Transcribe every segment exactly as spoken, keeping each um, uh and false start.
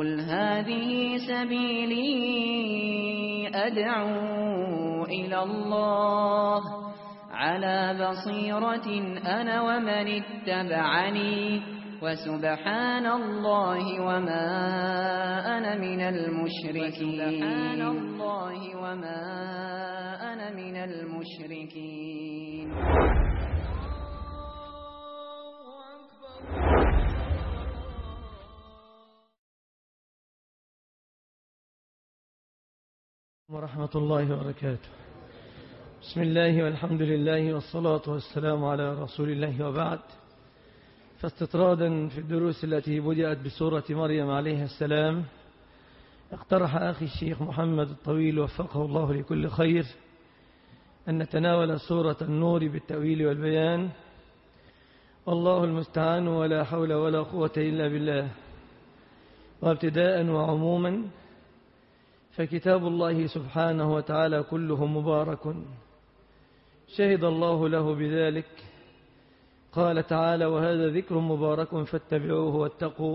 قل هذه سبيلي أدعو إلى الله على بصيرة أنا ومن اتبعني وسبحان الله وما أنا من المشركين سبحان الله وما أنا من المشركين. ورحمة الله وبركاته. بسم الله والحمد لله والصلاة والسلام على رسول الله وبعد. فاستطرادا في الدروس التي بدأت بسورة مريم عليه السلام، اقترح أخي الشيخ محمد الطويل وفقه الله لكل خير أن نتناول سورة النور بالتأويل والبيان، والله المستعان ولا حول ولا قوة إلا بالله. وابتداء وعموما فكتاب الله سبحانه وتعالى كله مبارك شهد الله له بذلك. قال تعالى: وهذا ذكر مبارك فاتبعوه واتقوا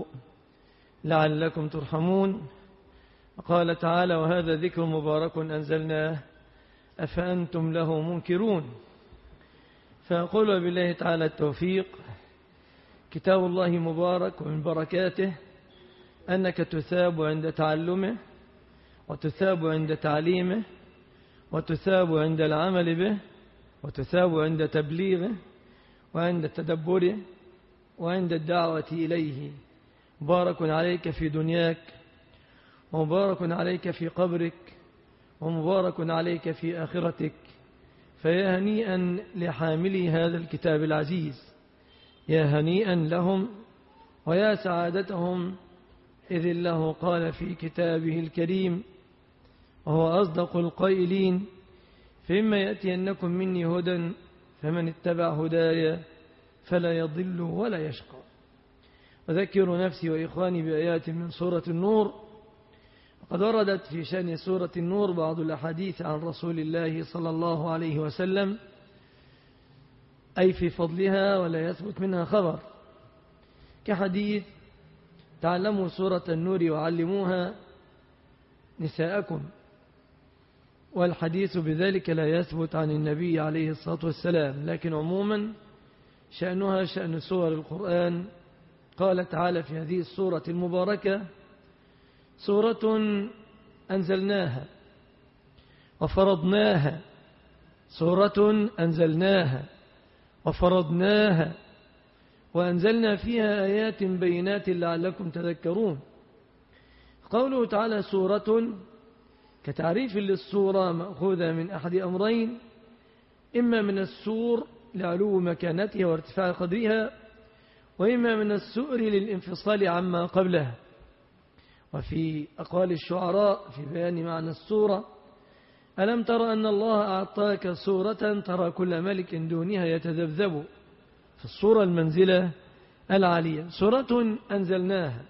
لعلكم ترحمون. وقال تعالى: وهذا ذكر مبارك أنزلناه أفأنتم له منكرون. فأقول بالله تعالى التوفيق، كتاب الله مبارك، ومن بركاته أنك تثاب عند تعلمه، وتثاب عند تعليمه، وتثاب عند العمل به، وتثاب عند تبليغه، وعند تدبره، وعند الدعوة إليه. مبارك عليك في دنياك، ومبارك عليك في قبرك، ومبارك عليك في آخرتك. فيا هنيئا لحاملي هذا الكتاب العزيز، يا هنيئا لهم ويا سعادتهم، إذ الله قال في كتابه الكريم وهو أصدق القائلين: فإما يأتينكم مني هدى فمن اتبع هدايا فلا يضل ولا يشقى. أذكر نفسي وإخواني بآيات من سورة النور. وقد وردت في شأن سورة النور بعض الأحاديث عن رسول الله صلى الله عليه وسلم، أي في فضلها، ولا يثبت منها خبر، كحديث: تعلموا سورة النور وعلموها نساءكم. والحديث بذلك لا يثبت عن النبي عليه الصلاة والسلام، لكن عموما شأنها شأن سور القرآن. قال تعالى في هذه السورة المباركة: سورة أنزلناها وفرضناها، سورة أنزلناها وفرضناها وأنزلنا فيها آيات بينات لعلكم تذكرون. قوله تعالى سورة كتعريف للسورة مأخوذة من أحد أمرين: إما من السور لعلو مكانتها وارتفاع قدرها، وإما من السؤر للانفصال عما قبلها. وفي أقوال الشعراء في بيان معنى السورة: ألم تر أن الله أعطاك سورة ترى كل ملك دونها يتذبذب. في الصورة المنزلة العالية. سورة أنزلناها،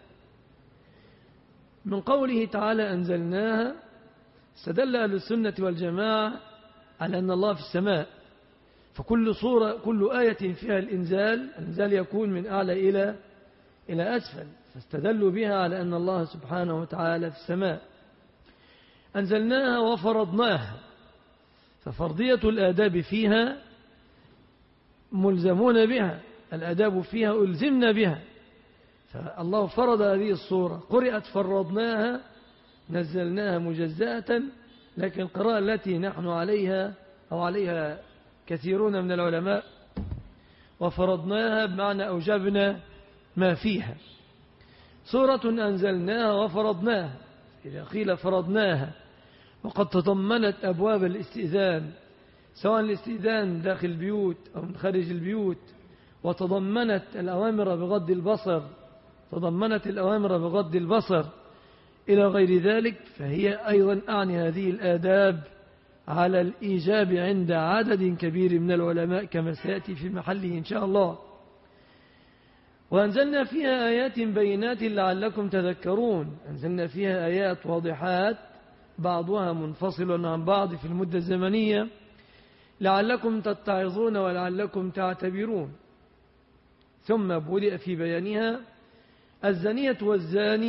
من قوله تعالى أنزلناها استدل أهل السنة والجماعة على أن الله في السماء، فكل صورة كل آية فيها الإنزال، الإنزال يكون من أعلى إلى إلى أسفل، فاستدلوا بها على أن الله سبحانه وتعالى في السماء. أنزلناها وفرضناها، ففرضية الآداب فيها ملزمون بها، الآداب فيها ألزمنا بها، فالله فرض هذه الصورة. قرأت فرضناها، نزلناها مجزأة، لكن القراءة التي نحن عليها أو عليها كثيرون من العلماء: وفرضناها بمعنى أوجبنا ما فيها. سورة أنزلناها وفرضناها، إذا قيل فرضناها وقد تضمنت أبواب الاستئذان، سواء الاستئذان داخل البيوت أو من خارج البيوت، وتضمنت الأوامر بغض البصر تضمنت الأوامر بغض البصر إلى غير ذلك، فهي أيضا أعني هذه الآداب على الإيجاب عند عدد كبير من العلماء كما سيأتي في محله إن شاء الله. وأنزلنا فيها آيات بينات لعلكم تذكرون، أنزلنا فيها آيات واضحات بعضها منفصل عن بعض في المدة الزمنية لعلكم تتعظون ولعلكم تعتبرون. ثم بدأ في بيانها: الزانية والزاني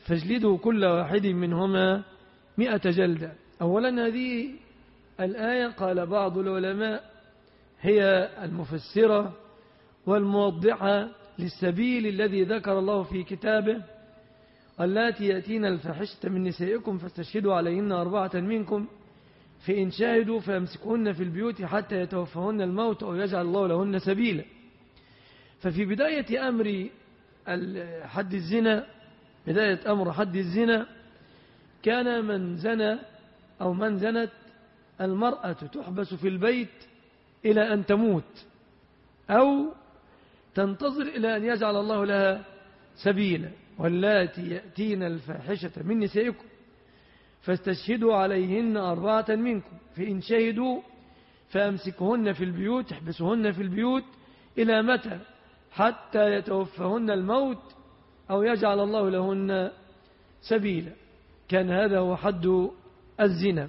فاجلدوا كل واحد منهما مئة جلدة. أولا هذه الآية قال بعض العلماء هي المفسرة والموضحة للسبيل الذي ذكر الله في كتابه: اللاتي يأتين الفاحشة من نسائكم فاستشهدوا عليهن أربعة منكم فإن شاهدوا فامسكوهن في البيوت حتى يتوفهن الموت أو يجعل الله لهن سبيلا. ففي بداية أمر حد الزنا بداية أمر حد الزنا كان من زنى أو من زنت المرأة تحبس في البيت إلى أن تموت أو تنتظر إلى أن يجعل الله لها سبيلا. واللاتي يأتين الفاحشة من نسائكم فاستشهدوا عليهن أربعة منكم فإن شهدوا فأمسكوهن في البيوت احبسوهن في البيوت إلى متى؟ حتى يتوفهن الموت أو يجعل الله لهن سبيلا. كان هذا هو حد الزنا.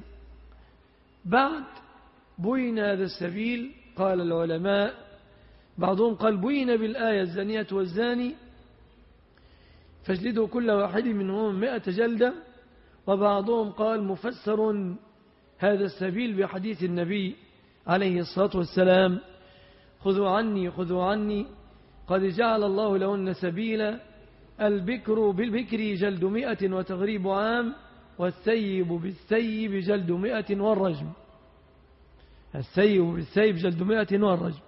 بعد بين هذا السبيل قال العلماء بعضهم قال بين بالآية الزانية والزاني فاجلدوا كل واحد منهم مئة جلدة، وبعضهم قال مفسر هذا السبيل بحديث النبي عليه الصلاة والسلام: خذوا عني خذوا عني قد جعل الله لهن سبيلا، البكر بالبكر جلد مئة وتغريب عام، والثيب بالثيب جلد مئة والرجم. الثيب بالثيب جلد مئة والرجم.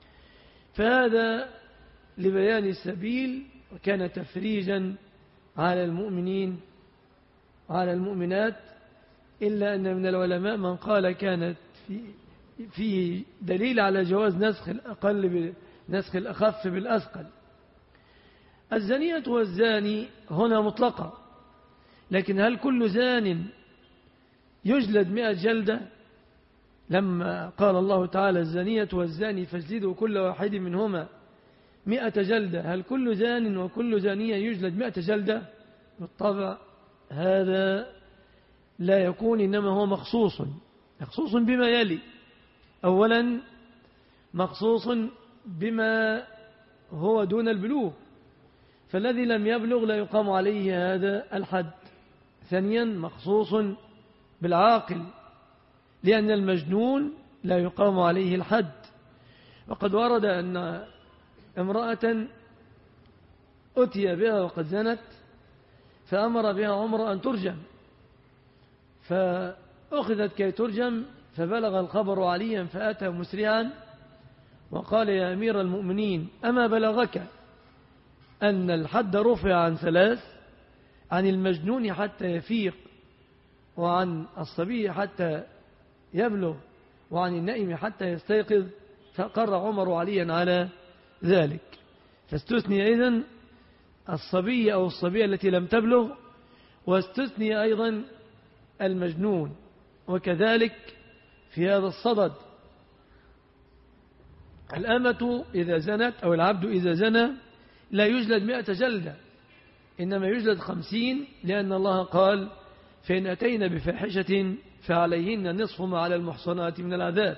فهذا لبيان السبيل، وكان تفريجا على المؤمنين وعلى المؤمنات، إلا أن من العلماء من قال كانت فيه دليل على جواز نسخ الأقل بنسخ الأخف بالأثقل. الزانية والزاني هنا مطلقة، لكن هل كل زان يجلد مئة جلدة؟ لما قال الله تعالى الزانية والزاني فاجلدوا كل واحد منهما مئة جلدة، هل كل زان وكل زانية يجلد مئة جلدة؟ بالطبع هذا لا يكون، إنما هو مخصوص مخصوص بما يلي: أولا مخصوص بما هو دون البلوغ، فالذي لم يبلغ لا يقام عليه هذا الحد. ثانيا مخصوص بالعاقل، لأن المجنون لا يقام عليه الحد. وقد ورد أن امرأة أتي بها وقد زنت فأمر بها عمر أن ترجم، فأخذت كي ترجم، فبلغ الخبر عليا فأتى مسرعا وقال: يا أمير المؤمنين، أما بلغك أن الحد رفع عن ثلاث، عن المجنون حتى يفيق، وعن الصبي حتى يبلغ، وعن النائم حتى يستيقظ؟ فقر عمر عليا على ذلك، فاستثني أيضا الصبي أو الصبية التي لم تبلغ، واستثني أيضا المجنون. وكذلك في هذا الصدد الأمة إذا زنت أو العبد إذا زنى لا يجلد مئة جلدة، إنما يجلد خمسين، لأن الله قال: فإن أتينا بفاحشة فعليهن نصف ما على المحصنات من العذاب.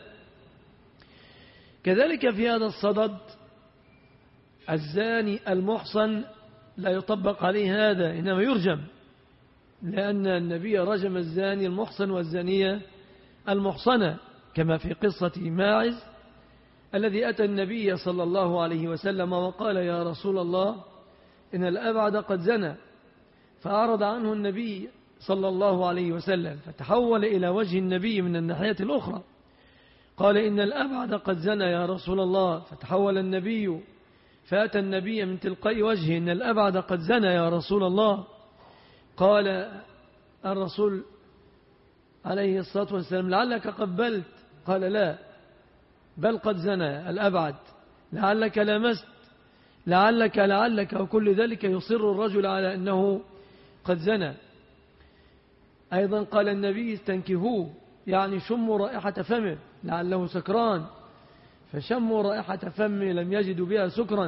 كذلك في هذا الصدد الزاني المحصن لا يطبق عليه هذا، إنما يرجم، لأن النبي رجم الزاني المحصن والزانية المحصنة، كما في قصة ماعز الذي أتى النبي صلى الله عليه وسلم وقال: يا رسول الله، إن الأبعد قد زنى، فأعرض عنه النبي صلى الله عليه وسلم، فتحول إلى وجه النبي من الناحية الأخرى، قال: إن الأبعد قد زنى يا رسول الله، فتحول النبي فأتى النبي من تلقاء وجهه: إن الأبعد قد زنى يا رسول الله. قال الرسول عليه الصلاة والسلام: لعلك قبلت؟ قال: لا، بل قد زنى الأبعد. لعلك لمست؟ لعلك لعلك وكل ذلك يصر الرجل على أنه قد زنى. أيضا قال النبي: استنكهوه، يعني شموا رائحة فمه لعله سكران، فشموا رائحة فمه لم يجدوا بها سكرا،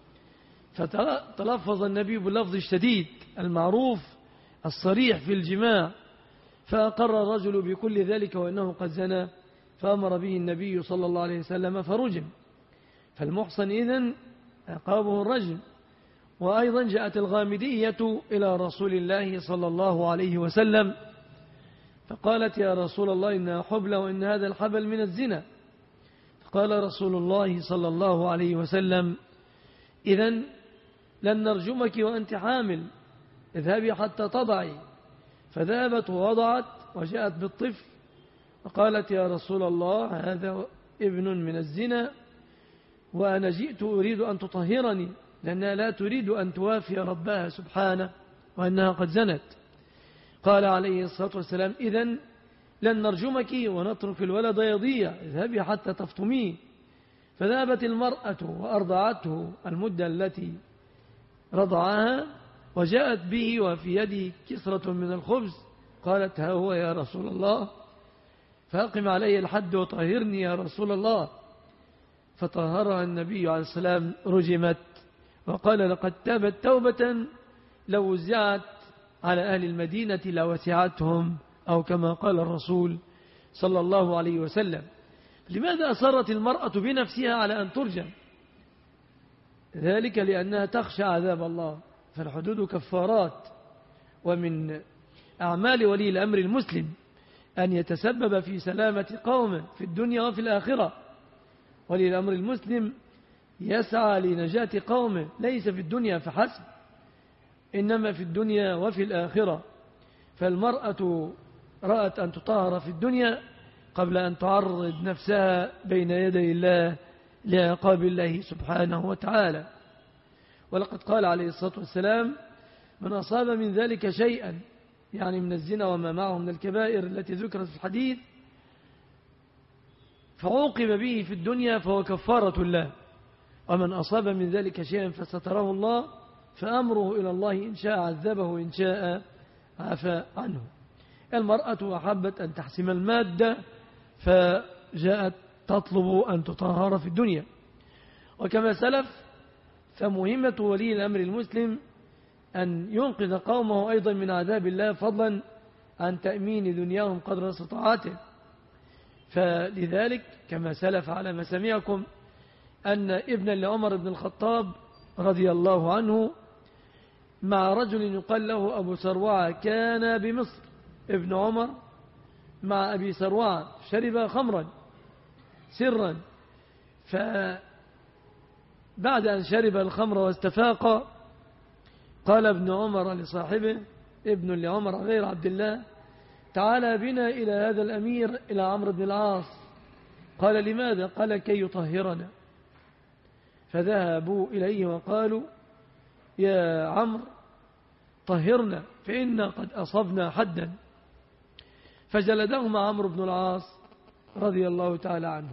فتلفظ النبي باللفظ الشديد المعروف الصريح في الجماع، فأقر الرجل بكل ذلك وأنه قد زنى، فأمر به النبي صلى الله عليه وسلم فرجم. فالمحصن إذن عقابه الرجم، وأيضا جاءت الغامدية إلى رسول الله صلى الله عليه وسلم فقالت يا رسول الله إنها حبلى وإن هذا الحبل من الزنا. فقال رسول الله صلى الله عليه وسلم إذن لن نرجمك وأنت حامل، اذهبي حتى تضعي. فذهبت ووضعت وجاءت بالطفل فقالت يا رسول الله هذا ابن من الزنا وأنا جئت أريد أن تطهرني لأنها لا تريد أن توافي ربها سبحانه وأنها قد زنت. قال عليه الصلاة والسلام إذن لن نرجمك ونترك الولد يضيع، اذهبي حتى تفطميه. فذهبت المرأة وأرضعته المدة التي رضعها وجاءت به وفي يدي كسرة من الخبز. قالت ها هو يا رسول الله فأقم علي الحد وطهرني يا رسول الله. فطهرها النبي عليه السلام رجمت وقال لقد تابت توبة لو وزعت على أهل المدينة لوسعتهم، أو كما قال الرسول صلى الله عليه وسلم. لماذا أصرت المرأة بنفسها على أن ترجم؟ ذلك لأنها تخشى عذاب الله، فالحدود كفارات، ومن أعمال ولي الأمر المسلم أن يتسبب في سلامة قومه في الدنيا وفي الآخرة. ولي الأمر المسلم يسعى لنجاة قومه ليس في الدنيا فحسب، إنما في الدنيا وفي الآخرة. فالمرأة رأت أن تطهر في الدنيا قبل أن تعرض نفسها بين يدي الله لعقاب الله سبحانه وتعالى. ولقد قال عليه الصلاة والسلام من أصاب من ذلك شيئا، يعني من الزنا وما معه من الكبائر التي ذكرت في الحديث، فعوقب به في الدنيا فهو كفارة الله، ومن أصاب من ذلك شيئا فستره الله فأمره إلى الله إن شاء عذبه وإن شاء عفى عنه. المرأة أحبت أن تحسم المادة فجاءت تطلب أن تطهر في الدنيا. وكما سلف فمهمة ولي الأمر المسلم أن ينقذ قومه أيضا من عذاب الله، فضلا عن تأمين دنياهم قدر استطاعته. فلذلك كما سلف على مسامعكم أن ابنا لعمر بن الخطاب رضي الله عنه مع رجل يقال له أبو سروعة كان بمصر، ابن عمر مع أبي سروعة شرب خمرا سرا، فبعد أن شرب الخمر واستفاق قال ابن عمر لصاحبه ابن لعمر غير عبد الله تعالى بنا إلى هذا الأمير إلى عمرو بن العاص. قال لماذا؟ قال كي يطهرنا. فذهبوا إليه وقالوا يا عمرو طهرنا فإنا قد أصبنا حدا. فجلدهما عمرو بن العاص رضي الله تعالى عنه،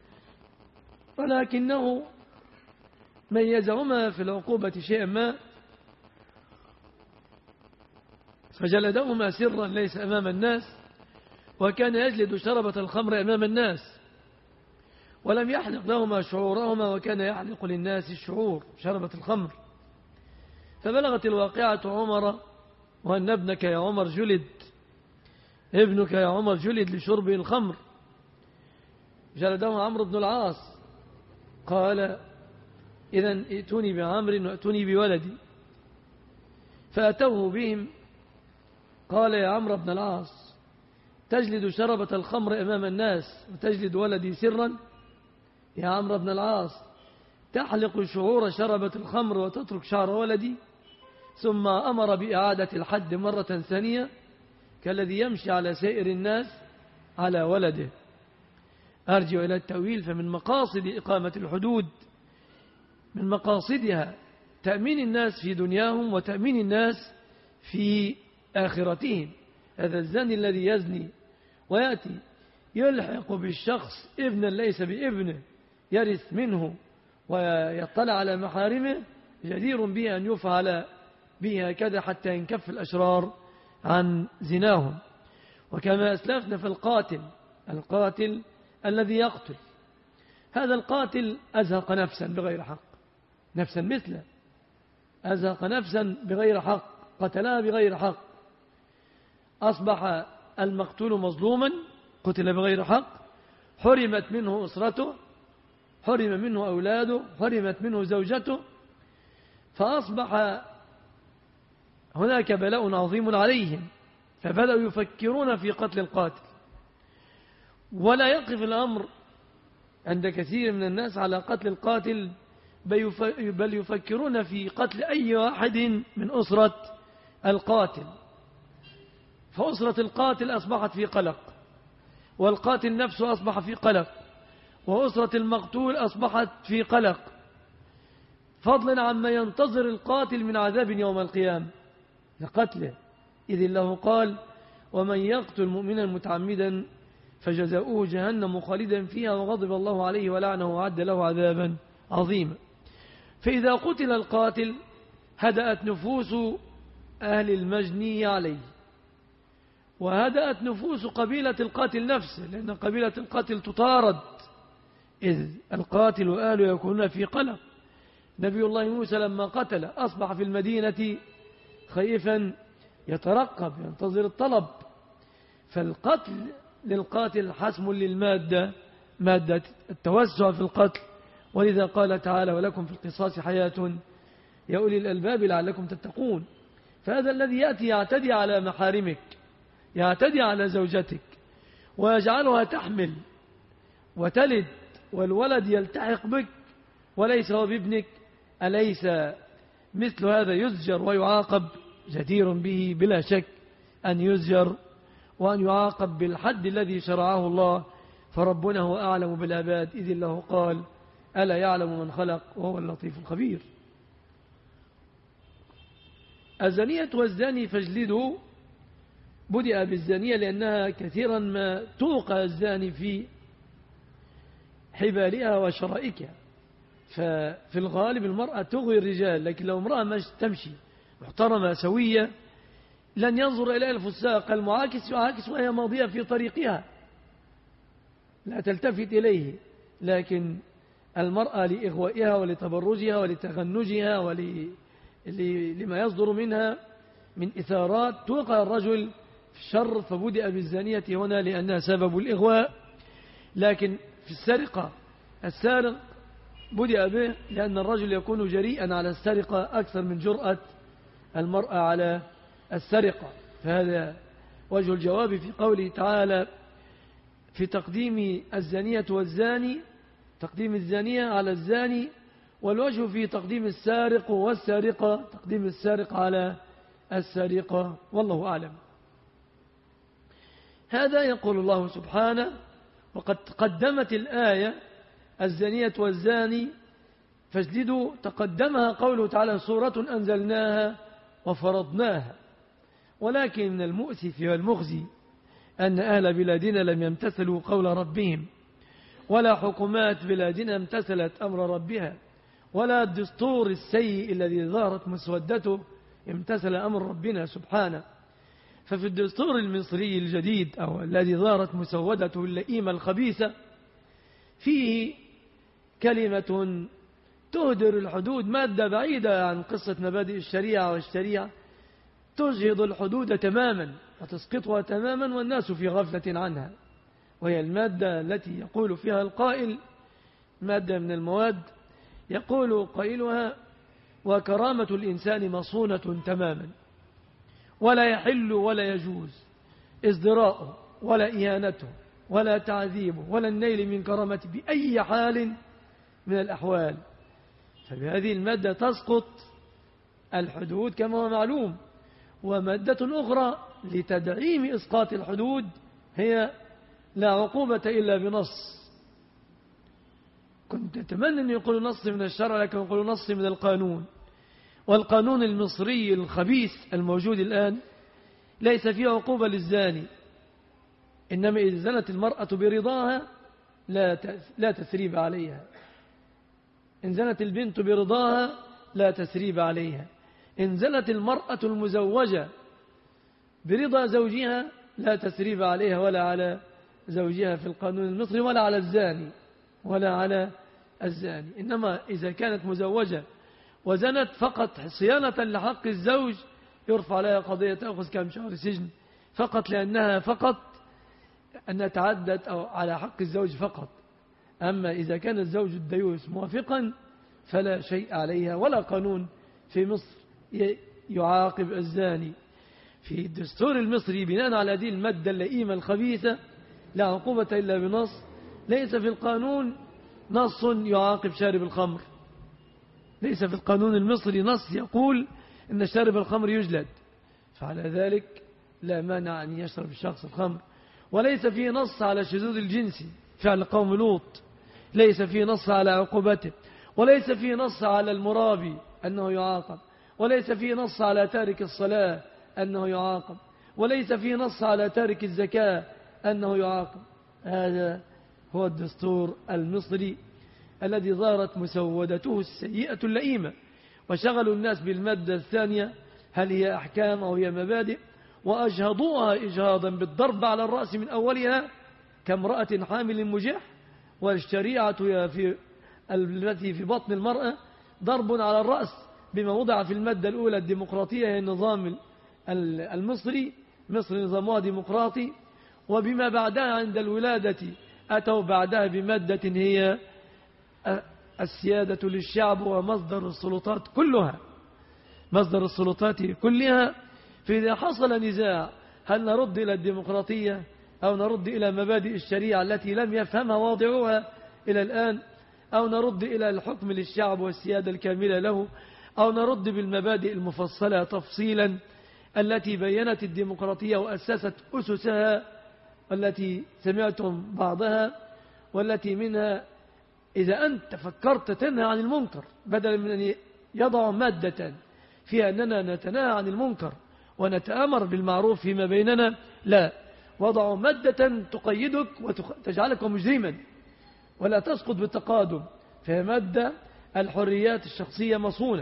ولكنه ميزهما في العقوبة شيئا ما، فجلدهما سرا ليس أمام الناس، وكان يجلد شربة الخمر أمام الناس، ولم يحلق لهما شعورهما وكان يحلق للناس الشعور شربة الخمر. فبلغت الواقعة عمر وأن ابنك يا عمر جلد، ابنك يا عمر جلد لشربه الخمر. جلده عمرو بن العاص. قال إذن ائتوني بعمر وائتوني بولدي. فأتوه بهم. قال يا عمرو بن العاص تجلد شربة الخمر أمام الناس وتجلد ولدي سرا؟ يا عمرو بن العاص تحلق شعور شربة الخمر وتترك شعر ولدي؟ ثم أمر بإعادة الحد مرة ثانية كالذي يمشي على سائر الناس على ولده. أرجع إلى التأويل. فمن مقاصد إقامة الحدود من مقاصدها تأمين الناس في دنياهم وتأمين الناس في آخرتهم. هذا الزاني الذي يزني ويأتي يلحق بالشخص ابنا ليس بابنه يرث منه ويطلع على محارمه جدير به أن يفعل به هكذا حتى ينكف الأشرار عن زناهم. وكما أسلفنا في القاتل القاتل الذي يقتل، هذا القاتل أزهق نفسا بغير حق، نفسا مثله أزهق نفسا بغير حق، قتلها بغير حق، أصبح المقتول مظلوما قتل بغير حق، حرمت منه أسرته، حرم منه أولاده، حرمت منه زوجته، فأصبح هناك بلاء عظيم عليهم، فبدأوا يفكرون في قتل القاتل. ولا يقف الأمر عند كثير من الناس على قتل القاتل، بل يفكرون في قتل أي واحد من أسرة القاتل. فأسرة القاتل أصبحت في قلق، والقاتل نفسه أصبح في قلق، وأسرة المقتول أصبحت في قلق، فضلا عما ينتظر القاتل من عذاب يوم القيامة لقتله، إذ الله قال: ومن يقتل مؤمنا متعمدا فجزاؤه جهنم خالدا فيها وغضب الله عليه ولعنه وعد له عذابا عظيما. فإذا قتل القاتل هدأت نفوس أهل المجني عليه، وهدأت نفوس قبيلة القاتل نفسه، لأن قبيلة القاتل تطارد، إذ القاتل وآله يكونون في قلق. نبي الله موسى لما قتل أصبح في المدينة خائفا يترقب ينتظر الطلب. فالقتل للقاتل حسم للمادة، مادة التوسع في القتل، ولذا قال تعالى: ولكم في القصاص حياة يا أولي الألباب لعلكم تتقون. فهذا الذي يأتي يعتدي على محارمك، يعتدي على زوجتك ويجعلها تحمل وتلد والولد يلتحق بك وليس هو بابنك، أليس مثل هذا يزجر ويعاقب؟ جدير به بلا شك أن يزجر وأن يعاقب بالحد الذي شرعه الله، فربنا هو أعلم بالعباد، إذ الله قال: ألا يعلم من خلق وهو اللطيف الخبير. الزانية والزاني فاجلدوا، بدأ بالزانية لأنها كثيرا ما توقع الزاني في حبالها وشرائكها، ففي الغالب المرأة تغوي الرجال، لكن لو امرأة مش تمشي محترمة سوية لن ينظر إلى الفساق، المعاكس يعاكس وهي ماضية في طريقها لا تلتفت إليه. لكن المرأة لإغوائها ولتبرجها ولتغنجها ولما يصدر منها من إثارات توقع الرجل في الشر، فبدأ بالزانية هنا لأنها سبب الإغواء. لكن في السرقة السارق بدأ به لأن الرجل يكون جريئا على السرقة أكثر من جرأة المرأة على السرقة. فهذا وجه الجواب في قوله تعالى في تقديم الزانية والزاني، تقديم الزانية على الزاني، والوجه في تقديم السارق والسارقة، تقديم السارق على السارقة، والله أعلم. هذا يقول الله سبحانه: وقد قدمت الآية الزانية والزاني فاجلدوا، تقدمها قوله تعالى: سورة أنزلناها وفرضناها. ولكن من المؤسف والمخزي أن أهل بلادنا لم يمتثلوا قول ربهم، ولا حكومات بلادنا امتثلت أمر ربها، ولا الدستور السيء الذي ظهرت مسودته امتثل أمر ربنا سبحانه. ففي الدستور المصري الجديد أو الذي ظهرت مسودته اللئيمة الخبيثة فيه كلمة تهدر الحدود، مادة بعيدة عن قصة مبادئ الشريعة والشريعة، تجهض الحدود تماما وتسقطها تماما والناس في غفلة عنها، وهي المادة التي يقول فيها القائل، مادة من المواد يقول قائلها: وكرامة الإنسان مصونة تماما، ولا يحل ولا يجوز ازدراءه ولا إهانته ولا تعذيبه ولا النيل من كرامته بأي حال من الأحوال. فبهذه المادة تسقط الحدود كما هو معلوم. ومادة أخرى لتدعيم إسقاط الحدود هي: لا عقوبة إلا بنص. كنت أتمنى أن يقولوا نص من الشرع، لكن يقولوا نص من القانون. والقانون المصري الخبيث الموجود الآن ليس فيه عقوبة للزاني، إنما إذا زنت المرأة برضاها لا تثريب عليها، إن زنت البنت برضاها لا تثريب عليها، إن زنت المرأة المزوجة برضا زوجها لا تثريب عليها ولا على زوجها في القانون المصري، ولا على الزاني ولا على الزاني. إنما إذا كانت مزوجة وزنت فقط صيانة لحق الزوج يرفع عليها قضية تأخذ كم شهر سجن فقط، لأنها فقط أنها تعدت أو على حق الزوج فقط. أما إذا كان الزوج الديوث موافقا فلا شيء عليها ولا قانون في مصر يعاقب الزاني. في الدستور المصري بناء على هذه المادة اللئيمة الخبيثة لا عقوبة إلا بنص، ليس في القانون نص يعاقب شارب الخمر، ليس في القانون المصري نص يقول إن شارب الخمر يجلد، فعلى ذلك لا مانع أن يشرب الشخص الخمر. وليس فيه نص على الشذوذ الجنسي فعل قوم لوط، ليس فيه نص على عقوبته، وليس فيه نص على المرابي أنه يعاقب، وليس فيه نص على تارك الصلاة أنه يعاقب، وليس فيه نص على تارك الزكاة أنه يعاقب. هذا هو الدستور المصري الذي ظهرت مسودته السيئة اللئيمة، وشغلوا الناس بالمادة الثانية هل هي أحكام أو هي مبادئ، وأجهضوها إجهاضا بالضرب على الرأس من أولها كامرأة حامل مجح، والشريعة في التي في بطن المرأة ضرب على الرأس بما وضع في المادة الأولى الديمقراطية هي النظام المصري، مصر نظامها ديمقراطي، وبما بعدها عند الولادة أتوا بعدها بمادة هي السيادة للشعب ومصدر السلطات كلها، مصدر السلطات كلها. فإذا حصل نزاع هل نرد إلى الديمقراطية أو نرد إلى مبادئ الشريعة التي لم يفهمها واضعوها إلى الآن، أو نرد إلى الحكم للشعب والسيادة الكاملة له، أو نرد بالمبادئ المفصلة تفصيلا التي بينت الديمقراطية وأسست أسسها، والتي سمعتم بعضها، والتي منها إذا أنت فكرت تنهى عن المنكر بدلا من أن يضع مادة فيها أننا نتناهى عن المنكر ونتأمر بالمعروف فيما بيننا، لا، وضعوا مادة تقيدك وتجعلك مجرما ولا تسقط بالتقادم، فهي مادة الحريات الشخصية مصونة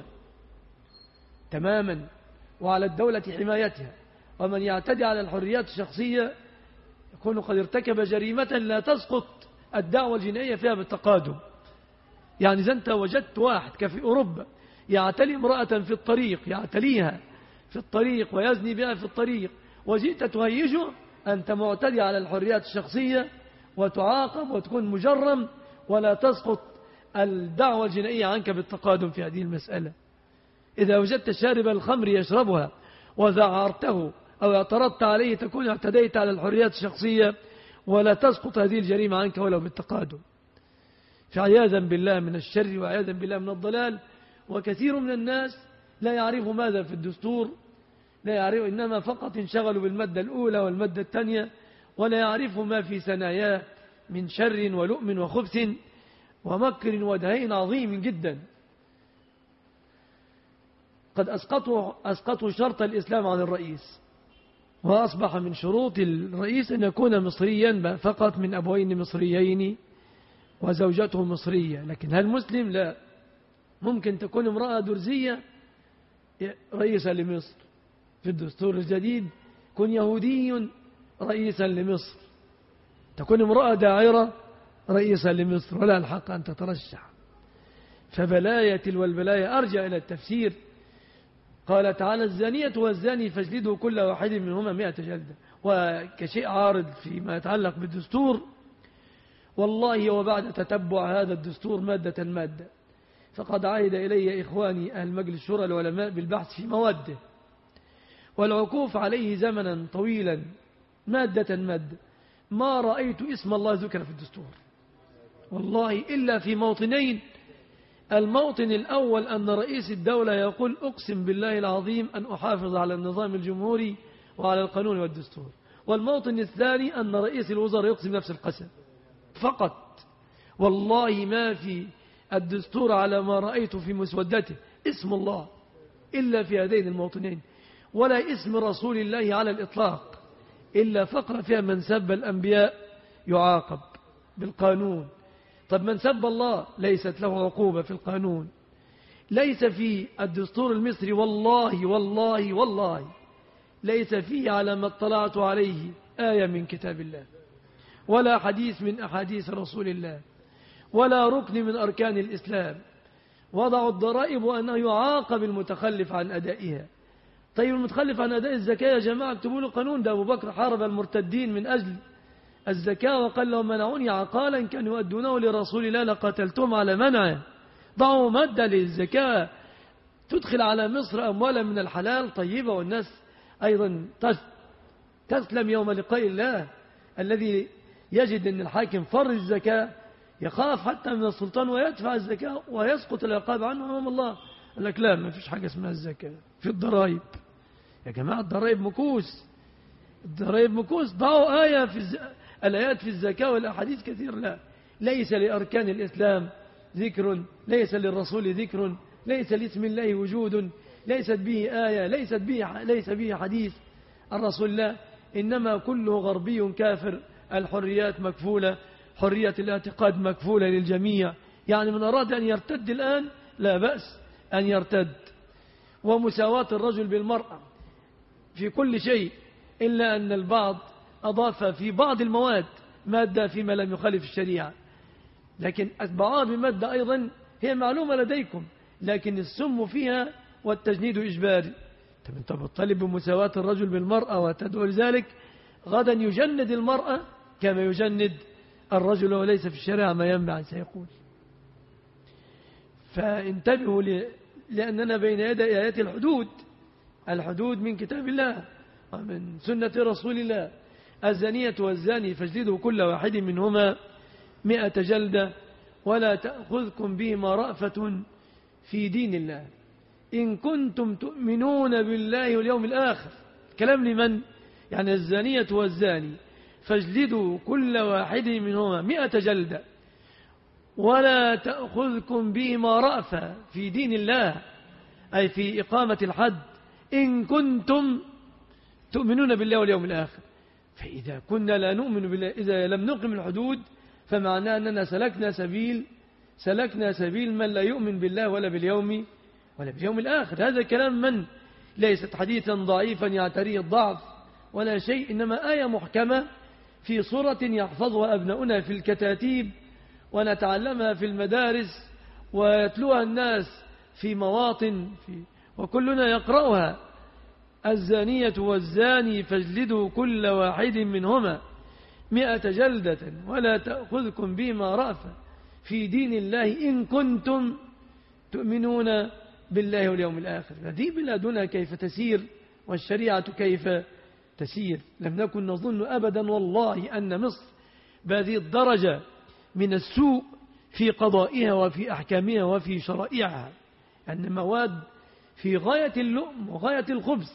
تماما، وعلى الدولة حمايتها، ومن يعتدي على الحريات الشخصية يكون قد ارتكب جريمة لا تسقط الدعوة الجنائية فيها بالتقادم. يعني إذا أنت وجدت واحد كفي أوروبا يعتلي امرأة في الطريق، يعتليها في الطريق ويزني بها في الطريق، وجئت تهيجه، أنت معتدي على الحريات الشخصية وتعاقب وتكون مجرم، ولا تسقط الدعوة الجنائية عنك بالتقادم في هذه المسألة. إذا وجدت شارب الخمر يشربها وذعرته أو اعترضت عليه تكون اعتديت على الحريات الشخصية، ولا تسقط هذه الجريمة عنك ولو بالتقادم. فعياذا بالله من الشر وعياذا بالله من الضلال. وكثير من الناس لا يعرفوا ماذا في الدستور، لا يعرفوا، إنما فقط انشغلوا بالمادة الأولى والمادة الثانية، ولا يعرفوا ما في ثناياه من شر ولؤم وخبث ومكر ودهين عظيم جدا. قد أسقطوا, أسقطوا شرط الإسلام عن الرئيس، وأصبح من شروط الرئيس أن يكون مصريا فقط من أبوين مصريين وزوجته مصرية. لكن هل مسلم؟ لا، ممكن تكون امرأة درزية رئيسا لمصر، في الدستور الجديد كن يهودي رئيسا لمصر، تكون امرأة داعرة رئيسا لمصر، ولا الحق أن تترشح. فبلاية تلو البلايا أرجع إلى التفسير. قال تعالى الزانية والزاني فاجلدوا كل واحد منهما مئة جلدة. وكشيء عارض فيما يتعلق بالدستور، والله وبعد تتبع هذا الدستور مادة مادة فقد عهد إلي إخواني أهل مجلس الشورى العلماء بالبحث في مواده والعكوف عليه زمنا طويلا مادة مادة، ما رأيت اسم الله ذكر في الدستور والله إلا في موطنين. الموطن الأول أن رئيس الدولة يقول أقسم بالله العظيم أن أحافظ على النظام الجمهوري وعلى القانون والدستور، والموطن الثاني أن رئيس الوزراء يقسم نفس القسم فقط. والله ما في الدستور على ما رأيت في مسودته اسم الله إلا في هذين الموطنين، ولا اسم رسول الله على الإطلاق، إلا فقرة فيها من سب الأنبياء يعاقب بالقانون. طب من سب الله ليست له عقوبة في القانون. ليس في الدستور المصري والله والله والله ليس فيه على ما اطلعت عليه آية من كتاب الله، ولا حديث من أحاديث رسول الله، ولا ركن من أركان الإسلام. وضعوا الضرائب وأنه يعاقب المتخلف عن أدائها. طيب المتخلف عن أداء الزكاة يا جماعة اكتبوا له قانون، ده أبو بكر حارب المرتدين من أجل الزكاة وقال لو منعوني عقالا كانوا يؤدونه لرسول الله لقاتلتهم على منعه. ضعوا مادة للزكاة تدخل على مصر أموالا من الحلال طيبة، والناس أيضا تسلم يوم لقاء الله. الذي يجد أن الحاكم فرض الزكاة يخاف حتى من السلطان ويدفع الزكاة ويسقط العقاب عنه أمام الله. قال لك لا، ما فيش حاجة اسمها الزكاة، في الضرائب. يا جماعة الضرائب مكوس، الضرائب مكوس. ضعوا آية في الز... الآيات في الزكاة والأحاديث كثير. لا، ليس لأركان الإسلام ذكر، ليس للرسول ذكر، ليس لاسم الله وجود، ليست به آية، ليست به ليس به حديث الرسول. لا، إنما كله غربي كافر. الحريات مكفولة، حرية الاعتقاد مكفولة للجميع. يعني من أراد أن يرتد الآن لا بأس أن يرتد. ومساواة الرجل بالمرأة في كل شيء، إلا أن البعض أضاف في بعض المواد مادة فيما لم يخالف الشريعة، لكن أتبعها بمادة أيضا هي معلومة لديكم، لكن السم فيها والتجنيد إجباري. طب أنت بتطالب بمساواة الرجل بالمرأة وتدعو لذلك، غدا يجند المرأة كما يجند الرجل، وليس في الشريعة ما ينبع سيقول. فانتبهوا ل... لأننا بين يدي آيات الحدود. الحدود من كتاب الله ومن سنة رسول الله. الزانية والزاني فاجلدوا كل واحد منهما مئة جلدة ولا تأخذكم بهما رأفة في دين الله إن كنتم تؤمنون بالله واليوم الآخر. كلام لمن؟ يعني الزانية والزاني فاجلدوا كل واحد منهما مئة جلدة ولا تأخذكم بهما رأفة في دين الله، أي في إقامة الحد، إن كنتم تؤمنون بالله واليوم الآخر. فإذا كنا لا نؤمن بالله، إذا لم نقم الحدود، فمعناه أننا سلكنا سبيل سلكنا سبيل من لا يؤمن بالله ولا باليوم ولا باليوم الآخر. هذا كلام من؟ ليست حديثا ضعيفا يعتريه الضعف ولا شيء، إنما آية محكمة في صورة يحفظها أبناؤنا في الكتاتيب ونتعلمها في المدارس ويتلوها الناس في مواطن في وكلنا يقرأها. الزانية والزاني فاجلدوا كل واحد منهما مئة جلدة ولا تأخذكم بما رأفة في دين الله إن كنتم تؤمنون بالله واليوم الآخر. هذه بلادنا كيف تسير والشريعة كيف تسير. لم نكن نظن أبدا والله أن مصر بهذه الدرجة من السوء في قضائها وفي أحكامها وفي شرائعها، أن مواد في غاية اللؤم وغاية الخبث.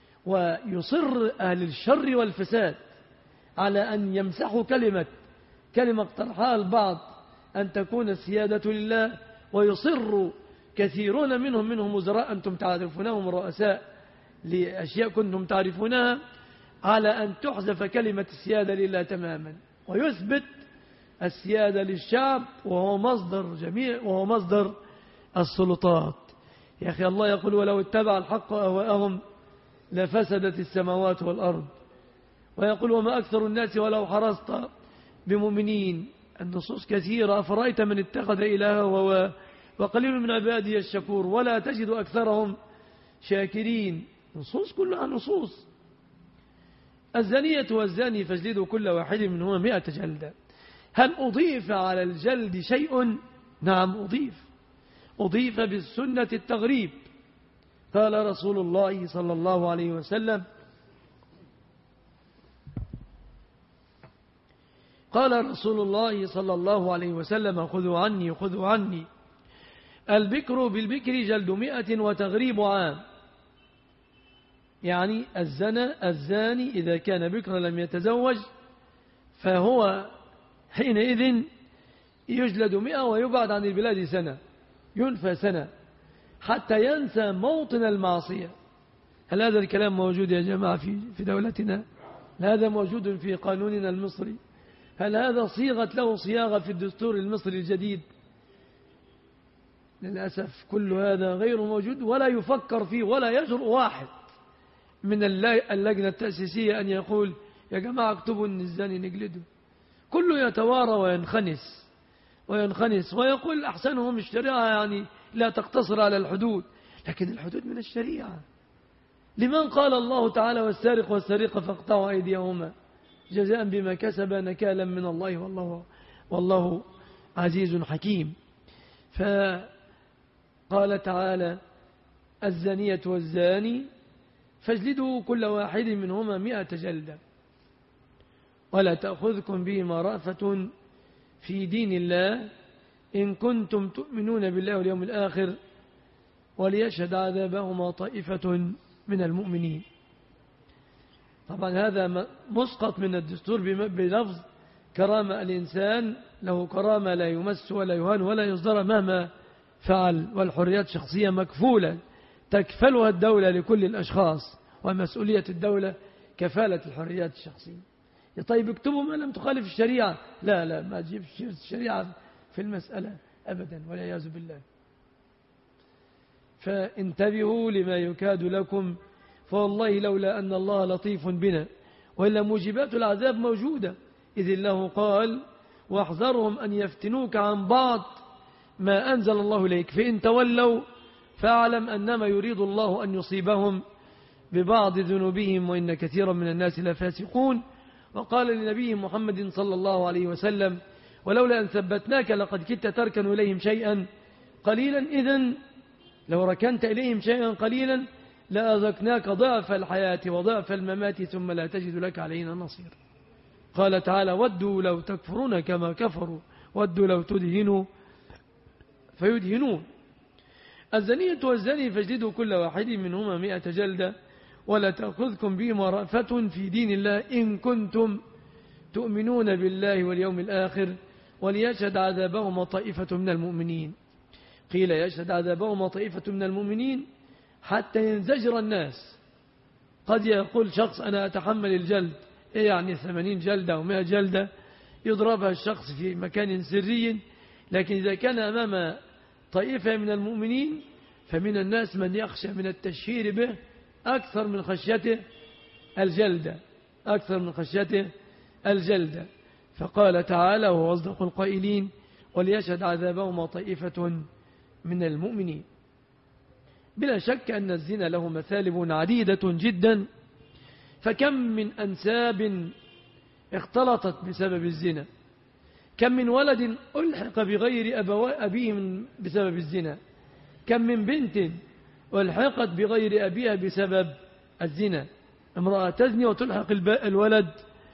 ويصر أهل الشر والفساد على أن يمسحوا كلمة كلمة اقترحها البعض أن تكون السيادة لله، ويصر كثيرون منهم منهم وزراء أنتم تعرفونهم رؤساء لأشياء كنتم تعرفونها، على أن تحذف كلمة السيادة لله تماما ويثبت السيادة للشعب، وهو مصدر جميع وهو مصدر السلطات. يا أخي الله يقول ولو اتبع الحق أهواءهم لفسدت السماوات والأرض، ويقول وما أكثر الناس ولو حرصت بمؤمنين. النصوص كثيرة. أفرأيت من اتخذ إلهه هواه وقليل من عبادي الشكور ولا تجد أكثرهم شاكرين. نصوص كلها نصوص. الزانية والزاني فاجلدوا كل واحد منهما مئة جلدة. هل أضيف على الجلد شيء؟ نعم أضيف. أضيف بالسنة التغريب. قال رسول الله صلى الله عليه وسلم قال رسول الله صلى الله عليه وسلم خذوا عني خذوا عني البكر بالبكر جلد مئة وتغريب عام. يعني الزنا الزاني إذا كان بكرا لم يتزوج فهو حينئذ يجلد مئة ويبعد عن البلاد سنة، ينفى سنة حتى ينسى موطن المعصية. هل هذا الكلام موجود يا جماعة في في دولتنا؟ هذا موجود في قانوننا المصري؟ هل هذا صيغت له صياغة في الدستور المصري الجديد؟ للأسف كل هذا غير موجود ولا يفكر فيه، ولا يجرؤ واحد من اللجنة التأسيسية أن يقول يا جماعة اكتبوا أن الزاني نجلده. كله يتوارى وينخنس وينخنس ويقول أحسنهم الشريعة، يعني لا تقتصر على الحدود، لكن الحدود من الشريعة. لمن قال الله تعالى والسارق والسارقة فاقطعوا أيديهما جزاء بما كسب نكالا من الله والله, والله عزيز حكيم. فقال تعالى الزانية والزاني فاجلدوا كل واحد منهما مئة جلدة ولا تأخذكم بهما رأفة في دين الله إن كنتم تؤمنون بالله واليوم الآخر وليشهد عذابهما طائفة من المؤمنين. طبعا هذا مسقط من الدستور بلفظ كرامة الإنسان له كرامة لا يمس ولا يهان ولا يصدر مهما فعل، والحريات شخصية مكفولة تكفلها الدولة لكل الأشخاص، ومسؤولية الدولة كفالة الحريات الشخصية. طيب اكتبوا ما لم تخالف الشريعة، لا لا ما تجيب الشريعة في المسألة أبدا والعياذ بالله. فانتبهوا لما يكاد لكم، فوالله لولا أن الله لطيف بنا وإلا موجبات العذاب موجودة، إذ الله قال واحذرهم أن يفتنوك عن بعض ما أنزل الله إليك فإن تولوا فاعلم أنما يريد الله أن يصيبهم ببعض ذنوبهم وإن كثيرا من الناس لفاسقون. وقال لنبي محمد صلى الله عليه وسلم ولولا أن ثبتناك لقد كدت تركن إليهم شيئا قليلا، إذن لو ركنت إليهم شيئا قليلا لأذقناك ضعف الحياة وضعف الممات ثم لا تجد لك علينا نصير. قال تعالى ودوا لو تكفرون كما كفروا ودوا لو تدهنوا فيدهنون. الزانية والزاني فاجلدوا كل واحد منهما مئة جلدة ولا تأخذكم بهما رأفة في دين الله إن كنتم تؤمنون بالله واليوم الآخر وليشهد عذابهما طائفة من المؤمنين. قيل يشهد عذابهما طائفة من المؤمنين حتى ينزجر الناس. قد يقول شخص أنا أتحمل الجلد، إيه يعني ثمانين جلدة أو مئة جلدة يضربها الشخص في مكان سري، لكن إذا كان أمام طائفة من المؤمنين فمن الناس من يخشى من التشهير به أكثر من خشيته الجلدة أكثر من خشيته الجلدة. فقال تعالى وهو أصدق القائلين وليشهد عذابهما طائفة من المؤمنين. بلا شك أن الزنا له مثالب عديدة جدا، فكم من أنساب اختلطت بسبب الزنا، كم من ولد ألحق بغير أبيه بسبب الزنا، كم من بنت ألحقت بغير أبيها بسبب الزنا. امرأة تزني وتلحق الولد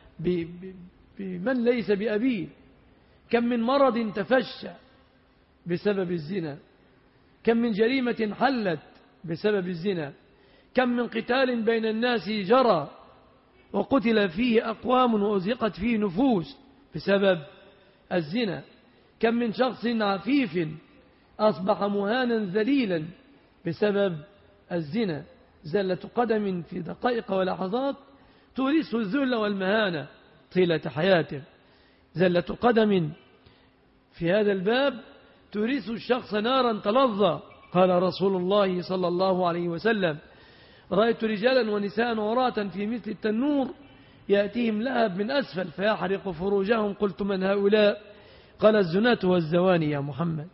بمن ليس بأبيه. كم من مرض تفشى بسبب الزنا، كم من جريمة حلت بسبب الزنا، كم من قتال بين الناس جرى وقتل فيه أقوام وأزقت فيه نفوس بسبب الزنا، كم من شخص عفيف أصبح مهانا ذليلا بسبب الزنا. زلة قدم في دقائق ولحظات تورث الذل والمهانة طيلة حياته. زلة قدم في هذا الباب تورث الشخص نارا تلظى. قال رسول الله صلى الله عليه وسلم رأيت رجالا ونساء عراة في مثل التنور يأتيهم لهب من أسفل فيحرق فروجهم، قلت من هؤلاء؟ قال الزناة والزواني يا محمد.